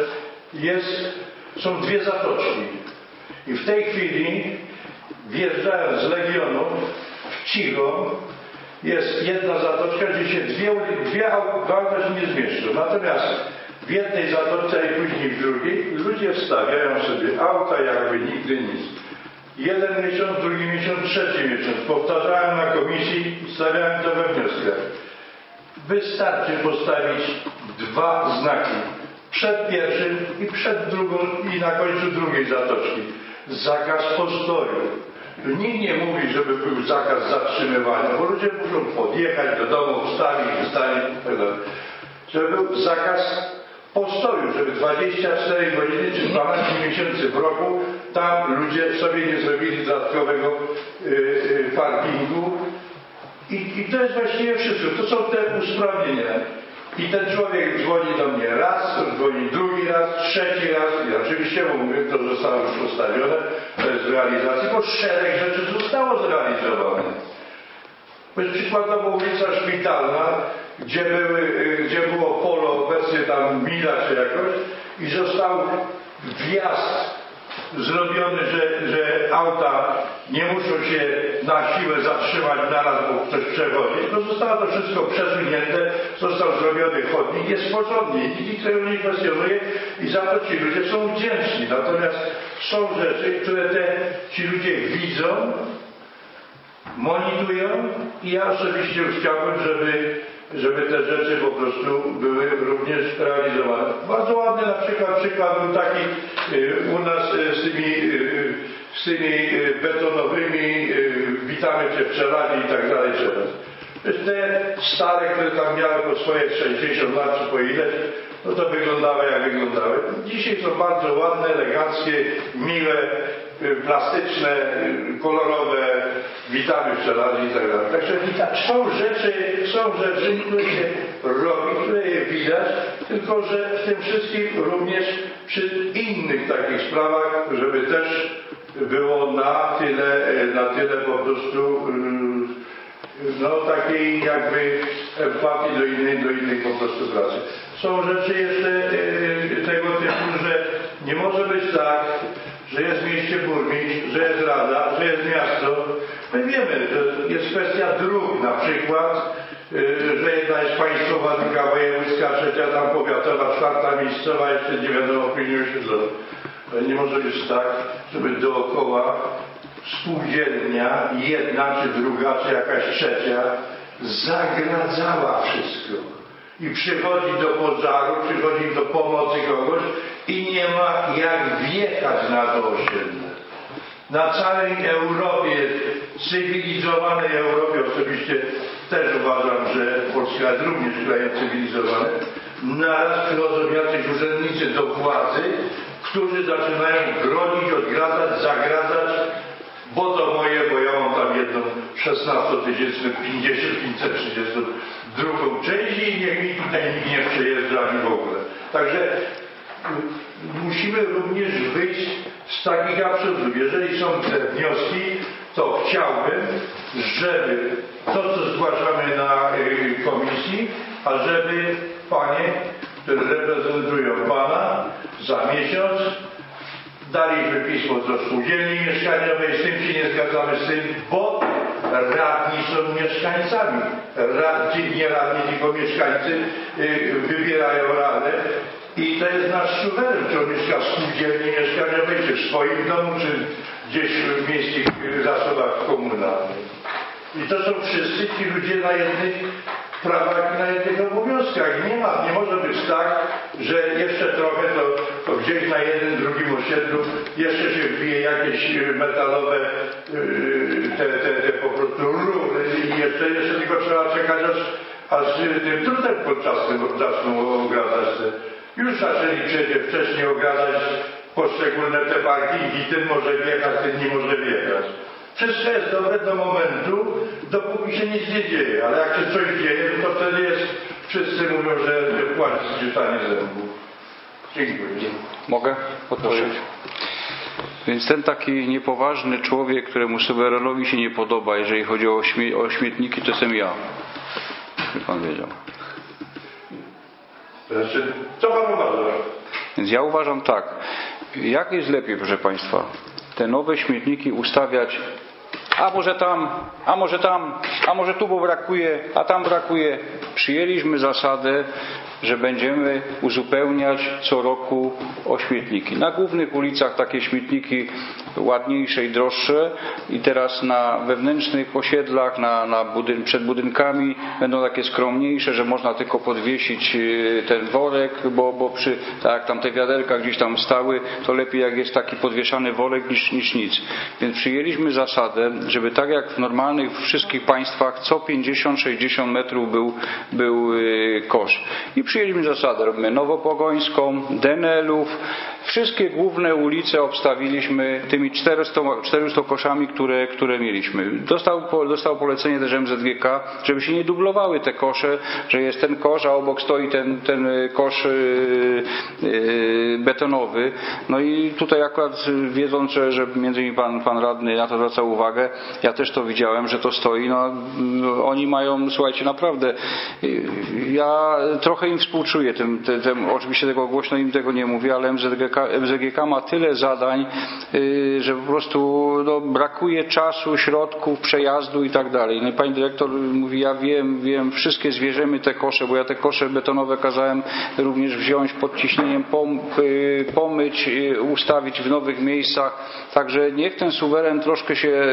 są dwie zatoczki i w tej chwili wjeżdżając z Legionu w Cicho jest jedna zatoczka, gdzie się dwie auta się nie zmieszczą. Natomiast w jednej zatoczce i później w drugiej ludzie wstawiają sobie auta jakby nigdy nic. Jeden miesiąc, drugi miesiąc, trzeci miesiąc. Powtarzałem na komisji i stawiałem to we wnioskach. Wystarczy postawić dwa znaki. Przed pierwszym i przed drugą i na końcu drugiej zatoczki. Zakaz postoju. Nikt nie mówi, żeby był zakaz zatrzymywania, bo ludzie muszą podjechać do domu, wstawić, itd. Żeby był zakaz postoju, żeby 24 godziny czy 12 miesięcy w roku tam ludzie sobie nie zrobili dodatkowego parkingu i to jest właściwie wszystko. To są te usprawnienia. I ten człowiek dzwoni do mnie raz, dzwoni drugi raz, trzeci raz i oczywiście, bo mówię, to zostało już postawione, to jest w realizacji, bo szereg rzeczy zostało zrealizowane. Przykładowo ulica Szpitalna, gdzie było polo, obecnie tam Mila czy jakoś i został wjazd zrobiony, że auta nie muszą się na siłę zatrzymać naraz, bo ktoś przechodzi. No zostało to wszystko przesunięte, został zrobiony chodnik, jest porządnie, nikt tego nie kwestionuje i za to ci ludzie są wdzięczni. Natomiast są rzeczy, które ci ludzie widzą, monitorują i ja osobiście już chciałbym, żeby te rzeczy po prostu były również realizowane. Bardzo ładny przykład był taki u nas z tymi betonowymi witamy Cię w Czeladzie i tak dalej. Te stare, które tam miały po swoje 60 lat czy po ile, no to wyglądały jak wyglądały. Dzisiaj są bardzo ładne, eleganckie, miłe, plastyczne, kolorowe, witamy w Czeladzie i tak dalej. Także są rzeczy, które się robi, które je widać, tylko że w tym wszystkim również przy innych takich sprawach, żeby też było na tyle po prostu no takiej jakby empatii do innej po prostu pracy. Są rzeczy jeszcze tego typu, że nie może być tak, że jest w mieście burmistrz, że jest rada, że jest miasto. My wiemy, że jest kwestia dróg na przykład, że jedna jest państwowa, druga wojewódzka, trzecia tam powiatowa, czwarta miejscowa, jeszcze nie wiadomo później osiedlowa. Nie może być tak, żeby dookoła spółdzielnia, jedna czy druga, czy jakaś trzecia, zagradzała wszystko. I przychodzi do pożaru, przychodzi do pomocy kogoś i nie ma jak wjechać na to osiedle. Na całej Europie, cywilizowanej Europie, oczywiście też uważam, że Polska jest również krajem cywilizowanym, naraz przychodzą jacyś urzędnicy do władzy, którzy zaczynają grozić, odgradzać, zagradzać, bo to moje, bo ja mam tam jedną 16-tysięczną, 530 drugą część i niech mi tutaj nikt nie przejeżdża ani w ogóle. Także musimy również wyjść z takich absurdów. Jeżeli są te wnioski, to chciałbym, żeby to, co zgłaszamy na komisji, a żeby panie, które reprezentują pana, za miesiąc daliśmy pismo do spółdzielni mieszkaniowej, z tym się nie zgadzamy, z tym, bo radni są mieszkańcami. Nie radni, tylko mieszkańcy wybierają radę i to jest nasz suweren, czy on mieszka w spółdzielni mieszkaniowej, czy w swoim domu, czy gdzieś w miejskich zasobach komunalnych. I to są wszyscy ci ludzie na jednych prawach i na jednych obowiązkach. Nie może być tak, że jeszcze trochę to gdzieś na jednym, drugim osiedlu jeszcze się wbije jakieś metalowe te po prostu rury i jeszcze tylko trzeba czekać, aż tym trudem podczasnym zaczną ogradać Już zaczęli przecież wcześniej ogradać poszczególne te parkingi, ten może wjechać, ten nie może wjechać. Wszystko jest dobre do momentu, dopóki się nic nie dzieje, ale jak się coś dzieje, to wtedy jest, wszyscy mówią, że płaci zgrzytanie zębów. Dziękuję. Mogę odpowiedzieć? Więc ten taki niepoważny człowiek, któremu suwerenowi się nie podoba, jeżeli chodzi o śmietniki, to jestem ja. By pan wiedział. Znaczy, co pan uważa? Więc ja uważam tak. Jak jest lepiej, proszę państwa, te nowe śmietniki ustawiać, a może tam, a może tam, a może tu bo brakuje, a tam brakuje. Przyjęliśmy zasadę, że będziemy uzupełniać co roku o śmietniki. Na głównych ulicach takie śmietniki ładniejsze i droższe i teraz na wewnętrznych osiedlach, przed budynkami będą takie skromniejsze, że można tylko podwiesić ten worek, bo tak jak tam te wiaderka gdzieś tam stały, to lepiej jak jest taki podwieszany worek niż nic. Więc przyjęliśmy zasadę, żeby tak jak w normalnych wszystkich państwach co 50-60 metrów był kosz. I przyjęliśmy zasadę, robimy Nowopogońską, Denelów, wszystkie główne ulice obstawiliśmy tymi 400 koszami, które mieliśmy. Dostał polecenie też MZGK, żeby się nie dublowały te kosze, że jest ten kosz, a obok stoi ten kosz betonowy. No i tutaj akurat wiedząc, że między innymi pan radny na to zwracał uwagę, ja też to widziałem, że to stoi. No, oni mają, słuchajcie, naprawdę, ja trochę im współczuję, oczywiście tego głośno im tego nie mówię, ale MZGK MZGK ma tyle zadań, że po prostu brakuje czasu, środków, przejazdu i tak dalej. No i pani dyrektor mówi, ja wiem, wszystkie zwierzemy te kosze, bo ja te kosze betonowe kazałem również wziąć pod ciśnieniem, pomyć, ustawić w nowych miejscach. Także niech ten suweren troszkę się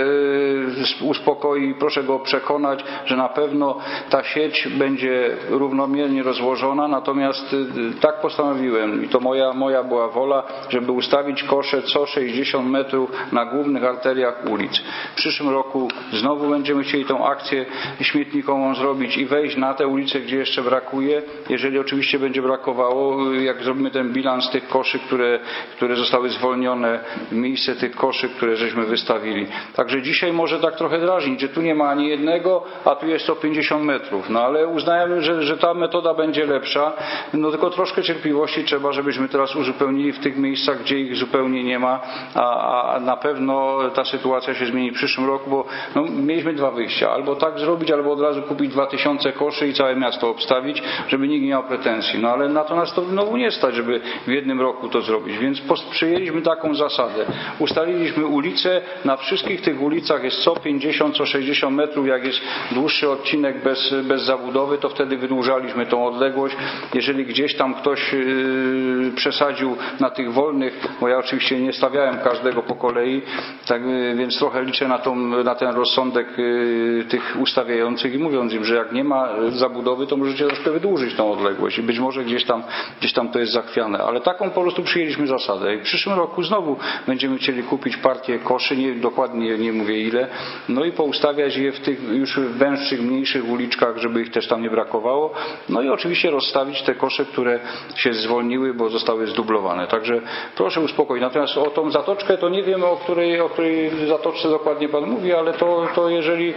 uspokoi. Proszę go przekonać, że na pewno ta sieć będzie równomiernie rozłożona, natomiast tak postanowiłem i to moja była wola, żeby ustawić kosze co 60 metrów na głównych arteriach ulic. W przyszłym roku znowu będziemy chcieli tą akcję śmietnikową zrobić i wejść na te ulice, gdzie jeszcze brakuje. Jeżeli oczywiście będzie brakowało, jak zrobimy ten bilans tych koszy, które zostały zwolnione, miejsce tych koszy, które żeśmy wystawili. Także dzisiaj może tak trochę drażnić, że tu nie ma ani jednego, a tu jest 150 metrów. No ale uznajemy, że ta metoda będzie lepsza. No tylko troszkę cierpliwości trzeba, żebyśmy teraz uzupełnili w tych miejscach, gdzie ich zupełnie nie ma, a na pewno ta sytuacja się zmieni w przyszłym roku, bo mieliśmy dwa wyjścia. Albo tak zrobić, albo od razu kupić 2000 koszy i całe miasto obstawić, żeby nikt nie miał pretensji. No ale na to nas to znowu nie stać, żeby w jednym roku to zrobić. Więc przyjęliśmy taką zasadę. Ustaliliśmy ulice, na wszystkich tych ulicach jest co 50, co 60 metrów, jak jest dłuższy odcinek bez zabudowy, to wtedy wydłużaliśmy tą odległość. Jeżeli gdzieś tam ktoś przesadził na tych wolnych, bo ja oczywiście nie stawiałem każdego po kolei, tak więc trochę liczę na ten rozsądek tych ustawiających i mówiąc im, że jak nie ma zabudowy, to możecie troszkę wydłużyć tą odległość i być może gdzieś tam to jest zachwiane, ale taką po prostu przyjęliśmy zasadę i w przyszłym roku znowu będziemy chcieli kupić partię koszy, dokładnie nie mówię ile, no i poustawiać je w tych już węższych, mniejszych uliczkach, żeby ich też tam nie brakowało, no i oczywiście rozstawić te kosze, które się zwolniły, bo zostały zdublowane. Także proszę uspokoić. Natomiast o tą zatoczkę to nie wiem, o której zatoczce dokładnie pan mówi, ale to jeżeli...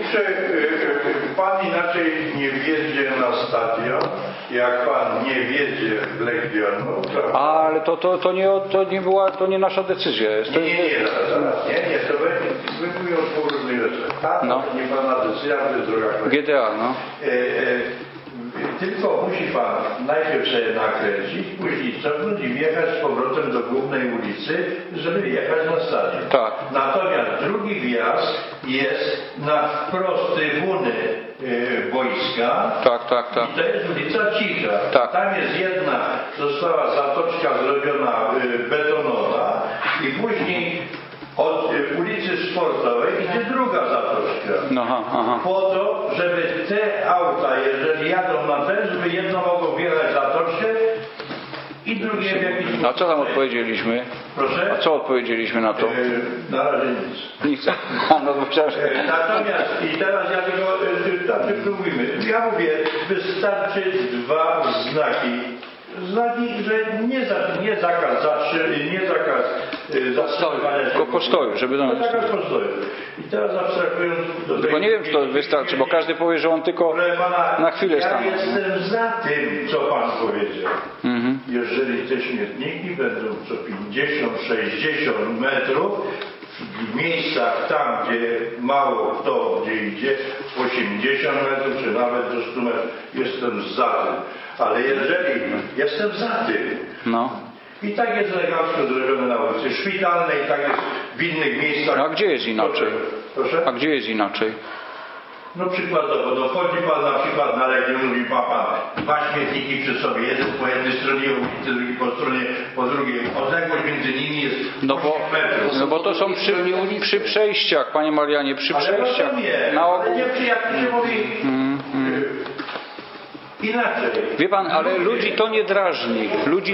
Pan inaczej nie wjedzie na stadion, jak pan nie wjedzie w Legionu. Ale to nie nasza decyzja jest. Nie, to mówię o dwóch różnych rzeczach. Nie pana decyzja, to jest droga kolejna. GDA, no. Tylko musi pan najpierw sobie nakręcić, później cofnąć i wjechać z powrotem do głównej ulicy, żeby jechać na stadion. Tak. Natomiast drugi wjazd jest na wprost trybuny boiska. Tak. I to jest ulica Cicha. Tak. Tam jest jedna, została zatoczka zrobiona betonowa i później od ulicy Sportowej idzie druga zatoczka. Po to, żeby te auta, jeżeli jadą na ten, żeby jedno mogło wjechać zatoczkę i drugie w jakiś sposób. A co tam odpowiedzieliśmy? Proszę? A co odpowiedzieliśmy na to? Na razie nic. Natomiast i teraz ja tylko próbujmy. Ja mówię, wystarczy dwa znaki, że nie zakaz zatrzymywania, tylko postoju, żeby zakaz postoju. I teraz abstrahując do tego... Tylko nie wiem, czy to wystarczy, bo każdy powie, że on tylko na chwilę stanął. Ja jestem za tym, co pan powiedział. Jeżeli te śmietniki będą co 50-60 metrów, w miejscach tam, gdzie mało kto gdzie idzie, 80 metrów, czy nawet do 100 metrów, jestem za tym. Ale jeżeli jestem za tym, i tak jest elegancko zrobione na ulicy Szpitalnej, tak jest w innych miejscach. A gdzie jest inaczej? Proszę? A gdzie jest inaczej? No przykładowo, wchodzi pan na przykład na Legion i ma pan dwa śmietniki przy sobie, jeden po jednej stronie ulicy, drugi po drugiej. Odległość między nimi jest 8 metrów. No bo to są przy przejściach, panie Marianie, przy przejściach. Ale nie przy, jak się mówi... Inaczej. Wie pan, ale ludzi to nie drażni.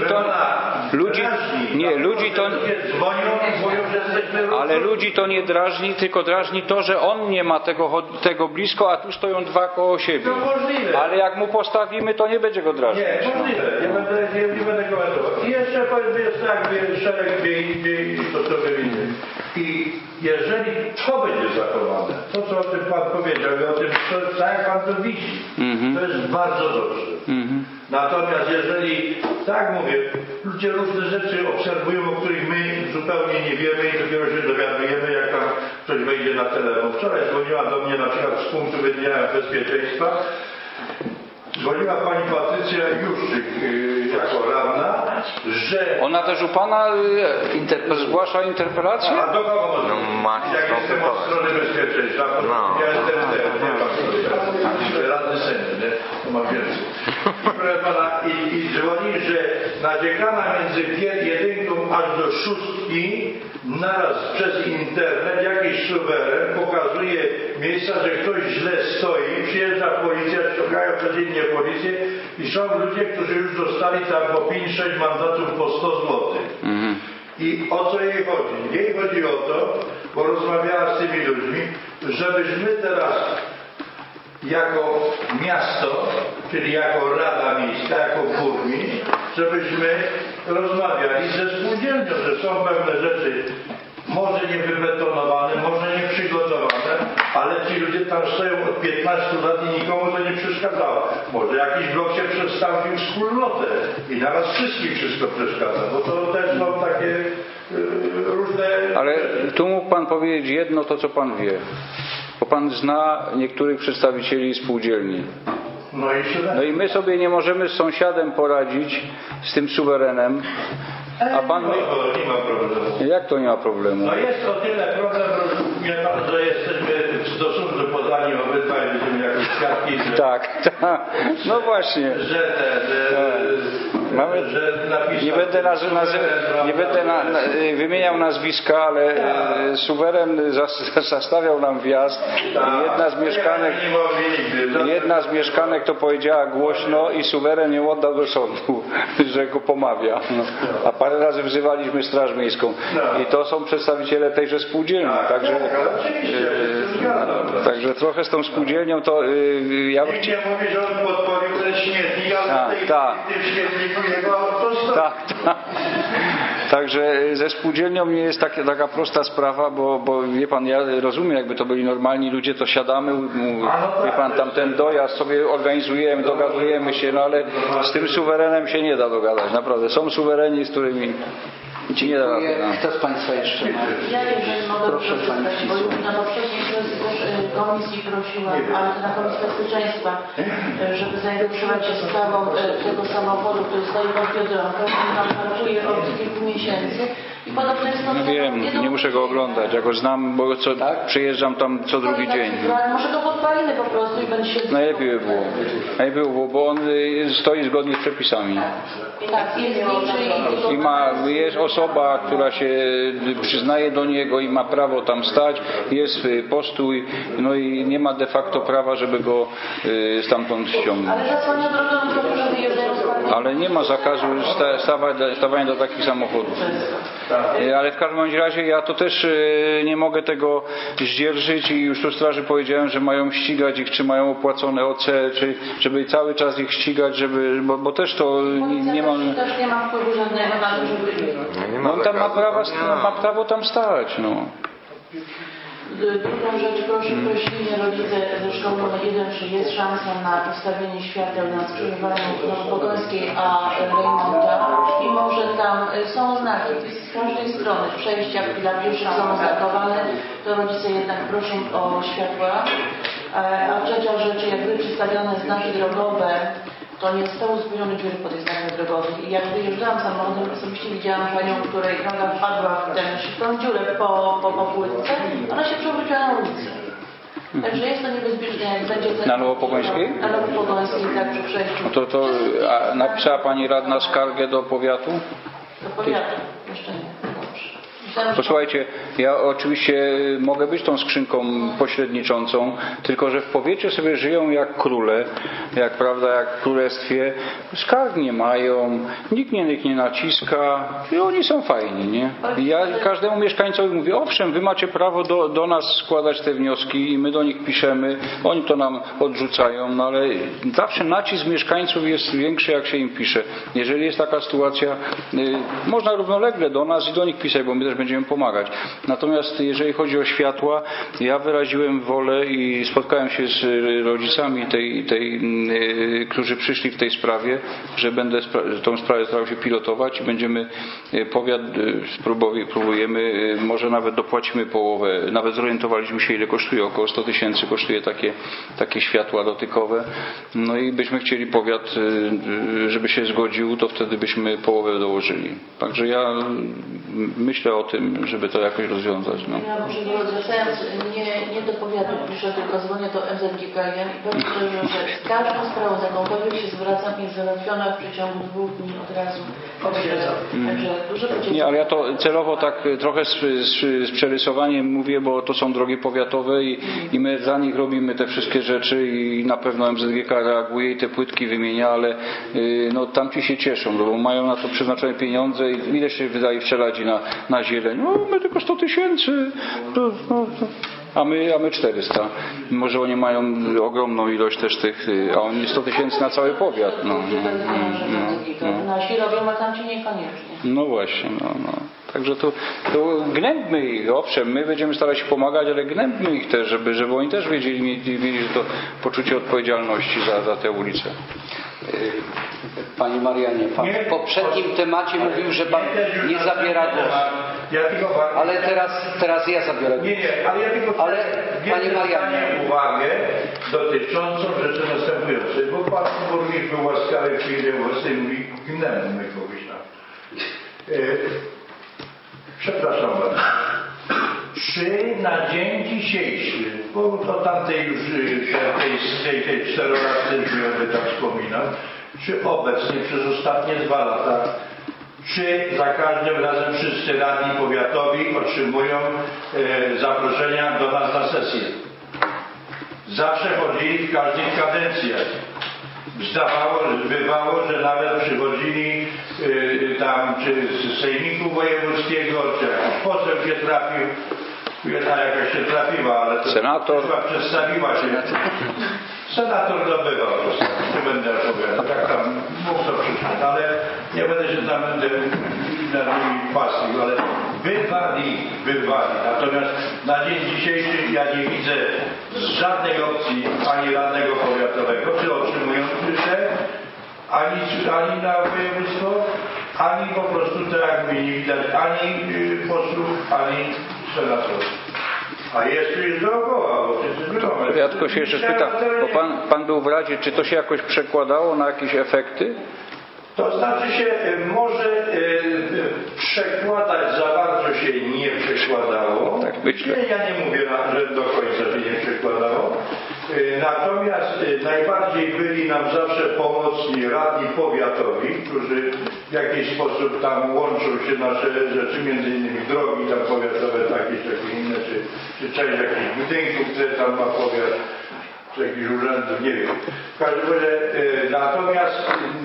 Ale ludzi to nie drażni, tylko drażni to, że on nie ma tego blisko, a tu stoją dwa koło siebie. Ale jak mu postawimy, to nie będzie go drażnić. Nie, możliwe. Nie będę go ratował. I jeszcze powiedzmy jest tak, szereg gdzie indziej to sobie widzę. I jeżeli to będzie zachowane, to co o tym pan powiedział i o tym, tak jak pan to widzi, to jest bardzo dobrze. Natomiast jeżeli, tak mówię, ludzie różne rzeczy obserwują, o których my zupełnie nie wiemy i dopiero się dowiadujemy, jak tam ktoś wejdzie na telefon. Wczoraj dzwoniła do mnie na przykład z punktu wydziału bezpieczeństwa. Dzwoniła pani Patrycja Juszczyk jako radna że... Ona też u Pana zgłasza interpelację? A do kogo może? Jak jestem od strony bezpieczeństwa, ja jestem radny sędzia, nie? To ma więcej. Proszę Pana, i dzwoni, że naciekana między jedynką aż do 6 naraz przez internet jakiś suweren pokazuje miejsca, że ktoś źle stoi, przyjeżdża policja, ściągają codziennie policję i są ludzie, którzy już dostali tam po 5-6 mandatów po 100 zł. I o co jej chodzi? Jej chodzi o to, bo rozmawiała z tymi ludźmi, żebyśmy teraz jako miasto, czyli jako Rada Miejska, jako burmistrz, żebyśmy rozmawiali ze spółdzielnią, że są pewne rzeczy może nie wybetonowane, może nie przygotowane, ale ci ludzie tam stoją od 15 lat i nikomu to nie przeszkadzało. Może jakiś blok się przestawił wspólnotę i na nas wszystkim wszystko przeszkadza, bo to też są takie różne... Ale tu mógł Pan powiedzieć jedno, to co Pan wie. Bo Pan zna niektórych przedstawicieli spółdzielni. No i my sobie nie możemy z sąsiadem poradzić, z tym suwerenem. A Pan... Nie ma problemu. Jak to nie ma problemu? No jest o tyle problem, że jesteśmy w stosunku podani obydwaj, będziemy jako świadki, że... Tak. No właśnie. Nie będę wymieniał nazwiska, ale suweren zastawiał nam wjazd. Jedna z mieszkanek to powiedziała głośno i suweren ją oddał do sądu, że go pomawia. No. A parę razy wzywaliśmy Straż Miejską. I to są przedstawiciele tejże spółdzielni. Także trochę z tą spółdzielnią to ja bym chciał... Nie mówi, że on podpalił ten śmietnik, ale w tym śmietniku jego auto stoi. Tak. Także ze spółdzielnią nie jest taka prosta sprawa, bo wie Pan, ja rozumiem, jakby to byli normalni ludzie, to siadamy, wie Pan, tam ten dojazd sobie organizujemy, dogadujemy się, no ale z tym suwerenem się nie da dogadać, naprawdę. Są suwereni, z którymi ci nie da rady. No. Kto z Państwa jeszcze ma? Ja jeżeli mogę przeczytać, bo już na poprzedniej komisji prosiłam, ale to na Komisji Bezpieczeństwa, żeby zainteresować się sprawą tego samochodu, który stoi pod Biedronką. On tam parkuje od kilku miesięcy. I podobno jest to... No wiem, nie muszę go oglądać, ja go znam, bo przyjeżdżam tam co drugi dzień. Ale może go podpalimy po prostu i będzie się... Najlepiej by było, bo on stoi zgodnie z przepisami. I jest osoba, która się przyznaje do niego i ma prawo tam stać, jest postój, no i nie ma de facto prawa, żeby go stamtąd ściągnąć. Ale zasłania drogą, że wyjeżdżają z parkingu. Ale nie ma zakazu stawania do takich samochodów. Ale w każdym razie ja to też nie mogę tego zdzierżyć i już tu straży powiedziałem, że mają ścigać ich, czy mają opłacone OC, czy żeby cały czas ich ścigać, bo też to nie ma... Też nie ma wpływu żadnego na to, żeby... No on tam ma prawo tam stać, no. Drugą rzecz, prosimy rodzice ze szkoły nr 1, czy jest szansa na postawienie świateł na skrzyżowaniu Nowopogońskiej a Rejmonta i może tam są znaki z każdej strony przejścia dla pieszych są oznakowane, to rodzice jednak proszą o światła. A trzecia rzecz, jak były przystawione znaki drogowe, to nie zostały uzupełnione dziury po tych znakach drogowych. I jak wyjeżdżałam samochodem, osobiście widziałam panią, której noga wpadła w tą dziurę po płytce, ona się przewróciła na ulicy. Także jest to niebezpieczne, jak będzie... Na Nowopogońskiej? Na Nowopogońskiej, tak, przy przejściu. A napisała pani radna skargę do powiatu? Do powiatu, jeszcze nie. Dobrze. Posłuchajcie, ja oczywiście mogę być tą skrzynką pośredniczącą, tylko że w powiecie sobie żyją jak króle, jak w królestwie, skarg nie mają, nikt na nich nie naciska i oni są fajni, nie? I ja każdemu mieszkańcowi mówię, owszem, wy macie prawo do nas składać te wnioski i my do nich piszemy, oni to nam odrzucają, no ale zawsze nacisk mieszkańców jest większy, jak się im pisze. Jeżeli jest taka sytuacja, można równolegle do nas i do nich pisać, bo my też będziemy będziemy pomagać. Natomiast jeżeli chodzi o światła, ja wyraziłem wolę i spotkałem się z rodzicami którzy przyszli w tej sprawie, że będę tą sprawę starał się pilotować i będziemy powiat, próbujemy, może nawet dopłacimy połowę, nawet zorientowaliśmy się ile kosztuje, około 100 000 kosztuje takie światła dotykowe, no i byśmy chcieli powiat, żeby się zgodził, to wtedy byśmy połowę dołożyli. Także ja myślę o tym, żeby to jakoś rozwiązać. No. Ja może zwracając nie do powiatu piszę, tylko dzwonię do MZGKiA i powiem szczerze, że z każdą sprawą, z jakąkolwiek się zwracam, jest załatwiona w przeciągu 2 dni od razu. Potwierdzam. Także duże podziękowanie. Nie, ale ja to celowo tak trochę z przerysowaniem mówię, bo to są drogi powiatowe i my za nich robimy te wszystkie rzeczy i na pewno MZGK reaguje i te płytki wymienia, ale no tamci się cieszą, bo mają na to przeznaczone pieniądze i ile się wydaje w Czeladzi na zieleń? No my tylko 100 000. A my 400. Może oni mają ogromną ilość też tych, a oni 100 000 na cały powiat. Nasi robią, a tamci niekoniecznie. No właśnie, no. Także to gnębmy ich, owszem, my będziemy starać się pomagać, ale gnębmy ich też, żeby oni też mieli, że to poczucie odpowiedzialności za tę ulicę. Panie Marianie, pan w poprzednim temacie mówił, że pan nie zabiera głosu. Ale teraz ja zabiorę głos. Nie, ale ja tylko Panie Marianie, uwagę dotyczącą rzeczy następującej, bo pan burmistrz był łaskawy w chwili obecnej, mówi gnębmy kogoś tam. Przepraszam bardzo. Czy na dzień dzisiejszy, bo to tamtej już tej 4-latce już nie będę tam wspominał, czy obecnie przez ostatnie 2 lata, czy za każdym razem wszyscy radni powiatowi otrzymują zaproszenia do nas na sesję? Zawsze chodzili w każdych kadencjach. Bywało, że nawet przychodzili tam czy z sejmiku wojewódzkiego, czy jakiś poseł się trafił. Jedna jakaś się trafiła, ale to senator przedstawiła się. Senator dobywał, nie będę opowiadał, jak tam mógł to przyszedł, ale nie będę się tam nad nimi pastwił, ale bywali. Natomiast na dzień dzisiejszy ja nie widzę z żadnej opcji ani radnego powiatowego, czy otrzymują kryszę, ani na województwo, ani po prostu tak jakby nie widać ani posłów, ani senatorów. A jeszcze jest dookoła, bo przecież bywamy. Ja tylko się jeszcze spytam, bo pan był w Radzie, czy to się jakoś przekładało na jakieś efekty? To znaczy się może przekładać, za bardzo się nie przekładało. Tak myślę. Ja nie mówię, że do końca się nie przekładało. Natomiast najbardziej byli nam zawsze pomocni radni powiatowi, którzy w jakiś sposób tam łączą się nasze rzeczy, między innymi drogi tam powiatowe, takie inne, czy część jakichś budynków, które tam ma powiat, czy jakichś urzędów, nie wiem. W każdym razie, natomiast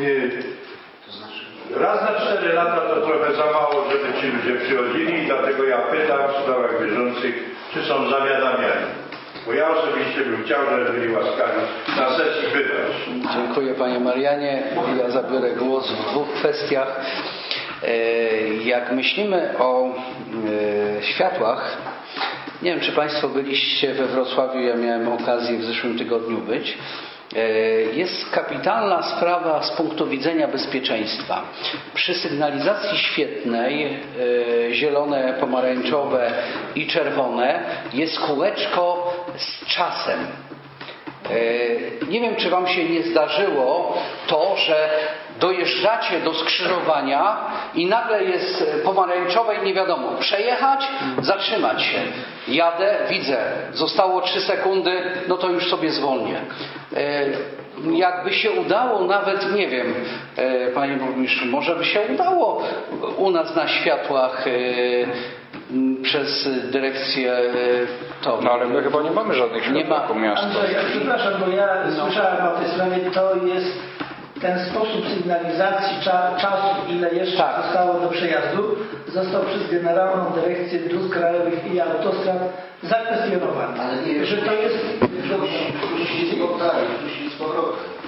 raz na 4 lata to trochę za mało, żeby ci ludzie przychodzili i dlatego ja pytam w sprawach bieżących, czy są zawiadamiani. Bo ja osobiście bym chciał, żeby byli łaskawi na sesji bywać. Dziękuję Panie Marianie. Ja zabiorę głos w 2 kwestiach. Jak myślimy o światłach, nie wiem, czy Państwo byliście we Wrocławiu, ja miałem okazję w zeszłym tygodniu być. Jest kapitalna sprawa z punktu widzenia bezpieczeństwa. Przy sygnalizacji świetnej, zielone, pomarańczowe i czerwone, jest kółeczko z czasem. Nie wiem, czy Wam się nie zdarzyło to, że dojeżdżacie do skrzyżowania i nagle jest pomarańczowe i nie wiadomo, przejechać, zatrzymać się. Jadę, widzę, zostało 3 sekundy, no to już sobie zwolnię. Jakby się udało nawet, nie wiem, Panie Burmistrzu, może by się udało u nas na światłach przez dyrekcję to. No ale my chyba nie mamy żadnych światłach jako miasto. Andrzej, przepraszam, bo ja słyszałem o tej sprawie, to jest ten sposób sygnalizacji czasu, ile jeszcze zostało do przejazdu, został przez Generalną Dyrekcję Dróg Krajowych i Autostrad zakwestionowany. Ale nie, że to jest... Wrócić z powrotem.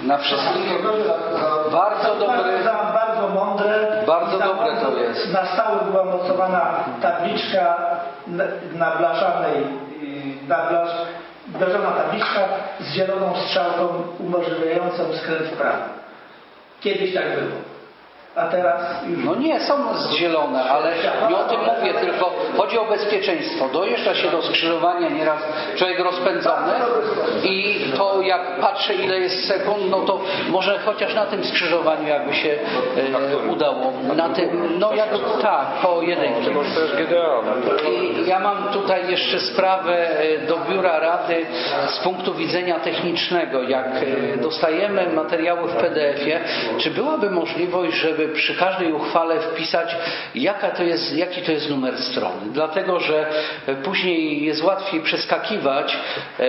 Na wszystkich bardzo dobre. Bardzo mądre. Bardzo dobre to jest. Na stałe była mocowana tabliczka na blaszanej, blaszana tabliczka z zieloną strzałką umożliwiającą skręt w prawo. Kiedyś tak było. A teraz już... No nie, są zielone, ale nie o tym mówię, tylko chodzi o bezpieczeństwo. Dojeżdża się do skrzyżowania nieraz człowiek rozpędzony i to jak patrzę ile jest sekund, no to może chociaż na tym skrzyżowaniu jakby się udało. Na tym, no jak tak, koło jedynki. I ja mam tutaj jeszcze sprawę do Biura Rady z punktu widzenia technicznego. Jak dostajemy materiały w PDF-ie, czy byłaby możliwość, żeby przy każdej uchwale wpisać, jaki to jest numer strony. Dlatego, że później jest łatwiej przeskakiwać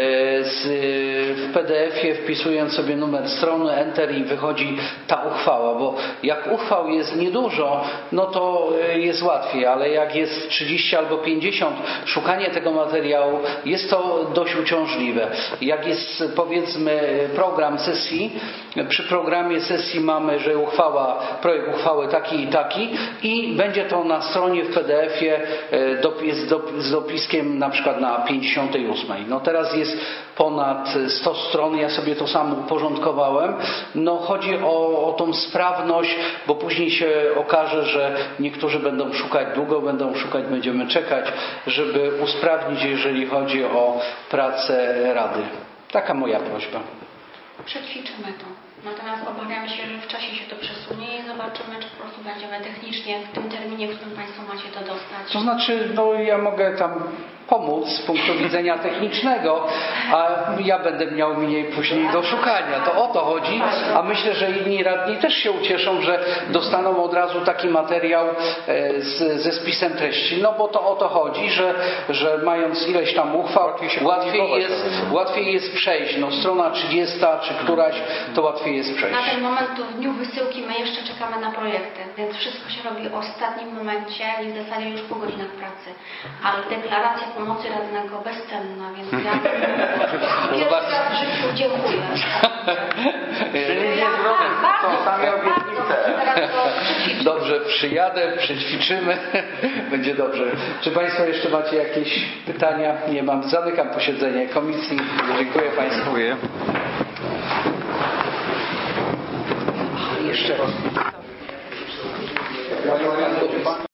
w PDF-ie, wpisując sobie numer strony, enter i wychodzi ta uchwała, bo jak uchwał jest niedużo, no to jest łatwiej, ale jak jest 30 albo 50, szukanie tego materiału jest to dość uciążliwe. Jak jest powiedzmy program sesji, przy programie sesji mamy, że projekt uchwały taki i taki i będzie to na stronie w PDF-ie z dopiskiem na przykład na 58. No teraz jest ponad 100 stron, ja sobie to sam uporządkowałem. No chodzi o tą sprawność, bo później się okaże, że niektórzy będą szukać długo, będziemy czekać, żeby usprawnić, jeżeli chodzi o pracę Rady. Taka moja prośba. Przećwiczymy to. Natomiast obawiam się, że w czasie się to przesunie i zobaczymy, czy po prostu będziemy technicznie w tym terminie, w którym Państwo macie to dostać. To znaczy, no ja mogę tam pomóc z punktu widzenia technicznego, a ja będę miał mniej później do szukania. To o to chodzi, a myślę, że inni radni też się ucieszą, że dostaną od razu taki materiał ze spisem treści. No bo to o to chodzi, że mając ileś tam uchwał, łatwiej jest przejść. No strona 30 czy któraś, to łatwiej jest przejść. Na ten moment to w dniu wysyłki my jeszcze czekamy na projekty, więc wszystko się robi w ostatnim momencie i w zasadzie już po godzinach pracy. Ale deklaracja pomocy radnego bezcenna, więc ja pierwszy raz w życiu dziękuję. Czyli nie zrobię, są same obietnice. Dobrze, przyjadę, przećwiczymy, będzie dobrze. Czy Państwo jeszcze macie jakieś pytania? Nie mam. Zamykam posiedzenie komisji. Dziękuję Państwu. Jeszcze raz.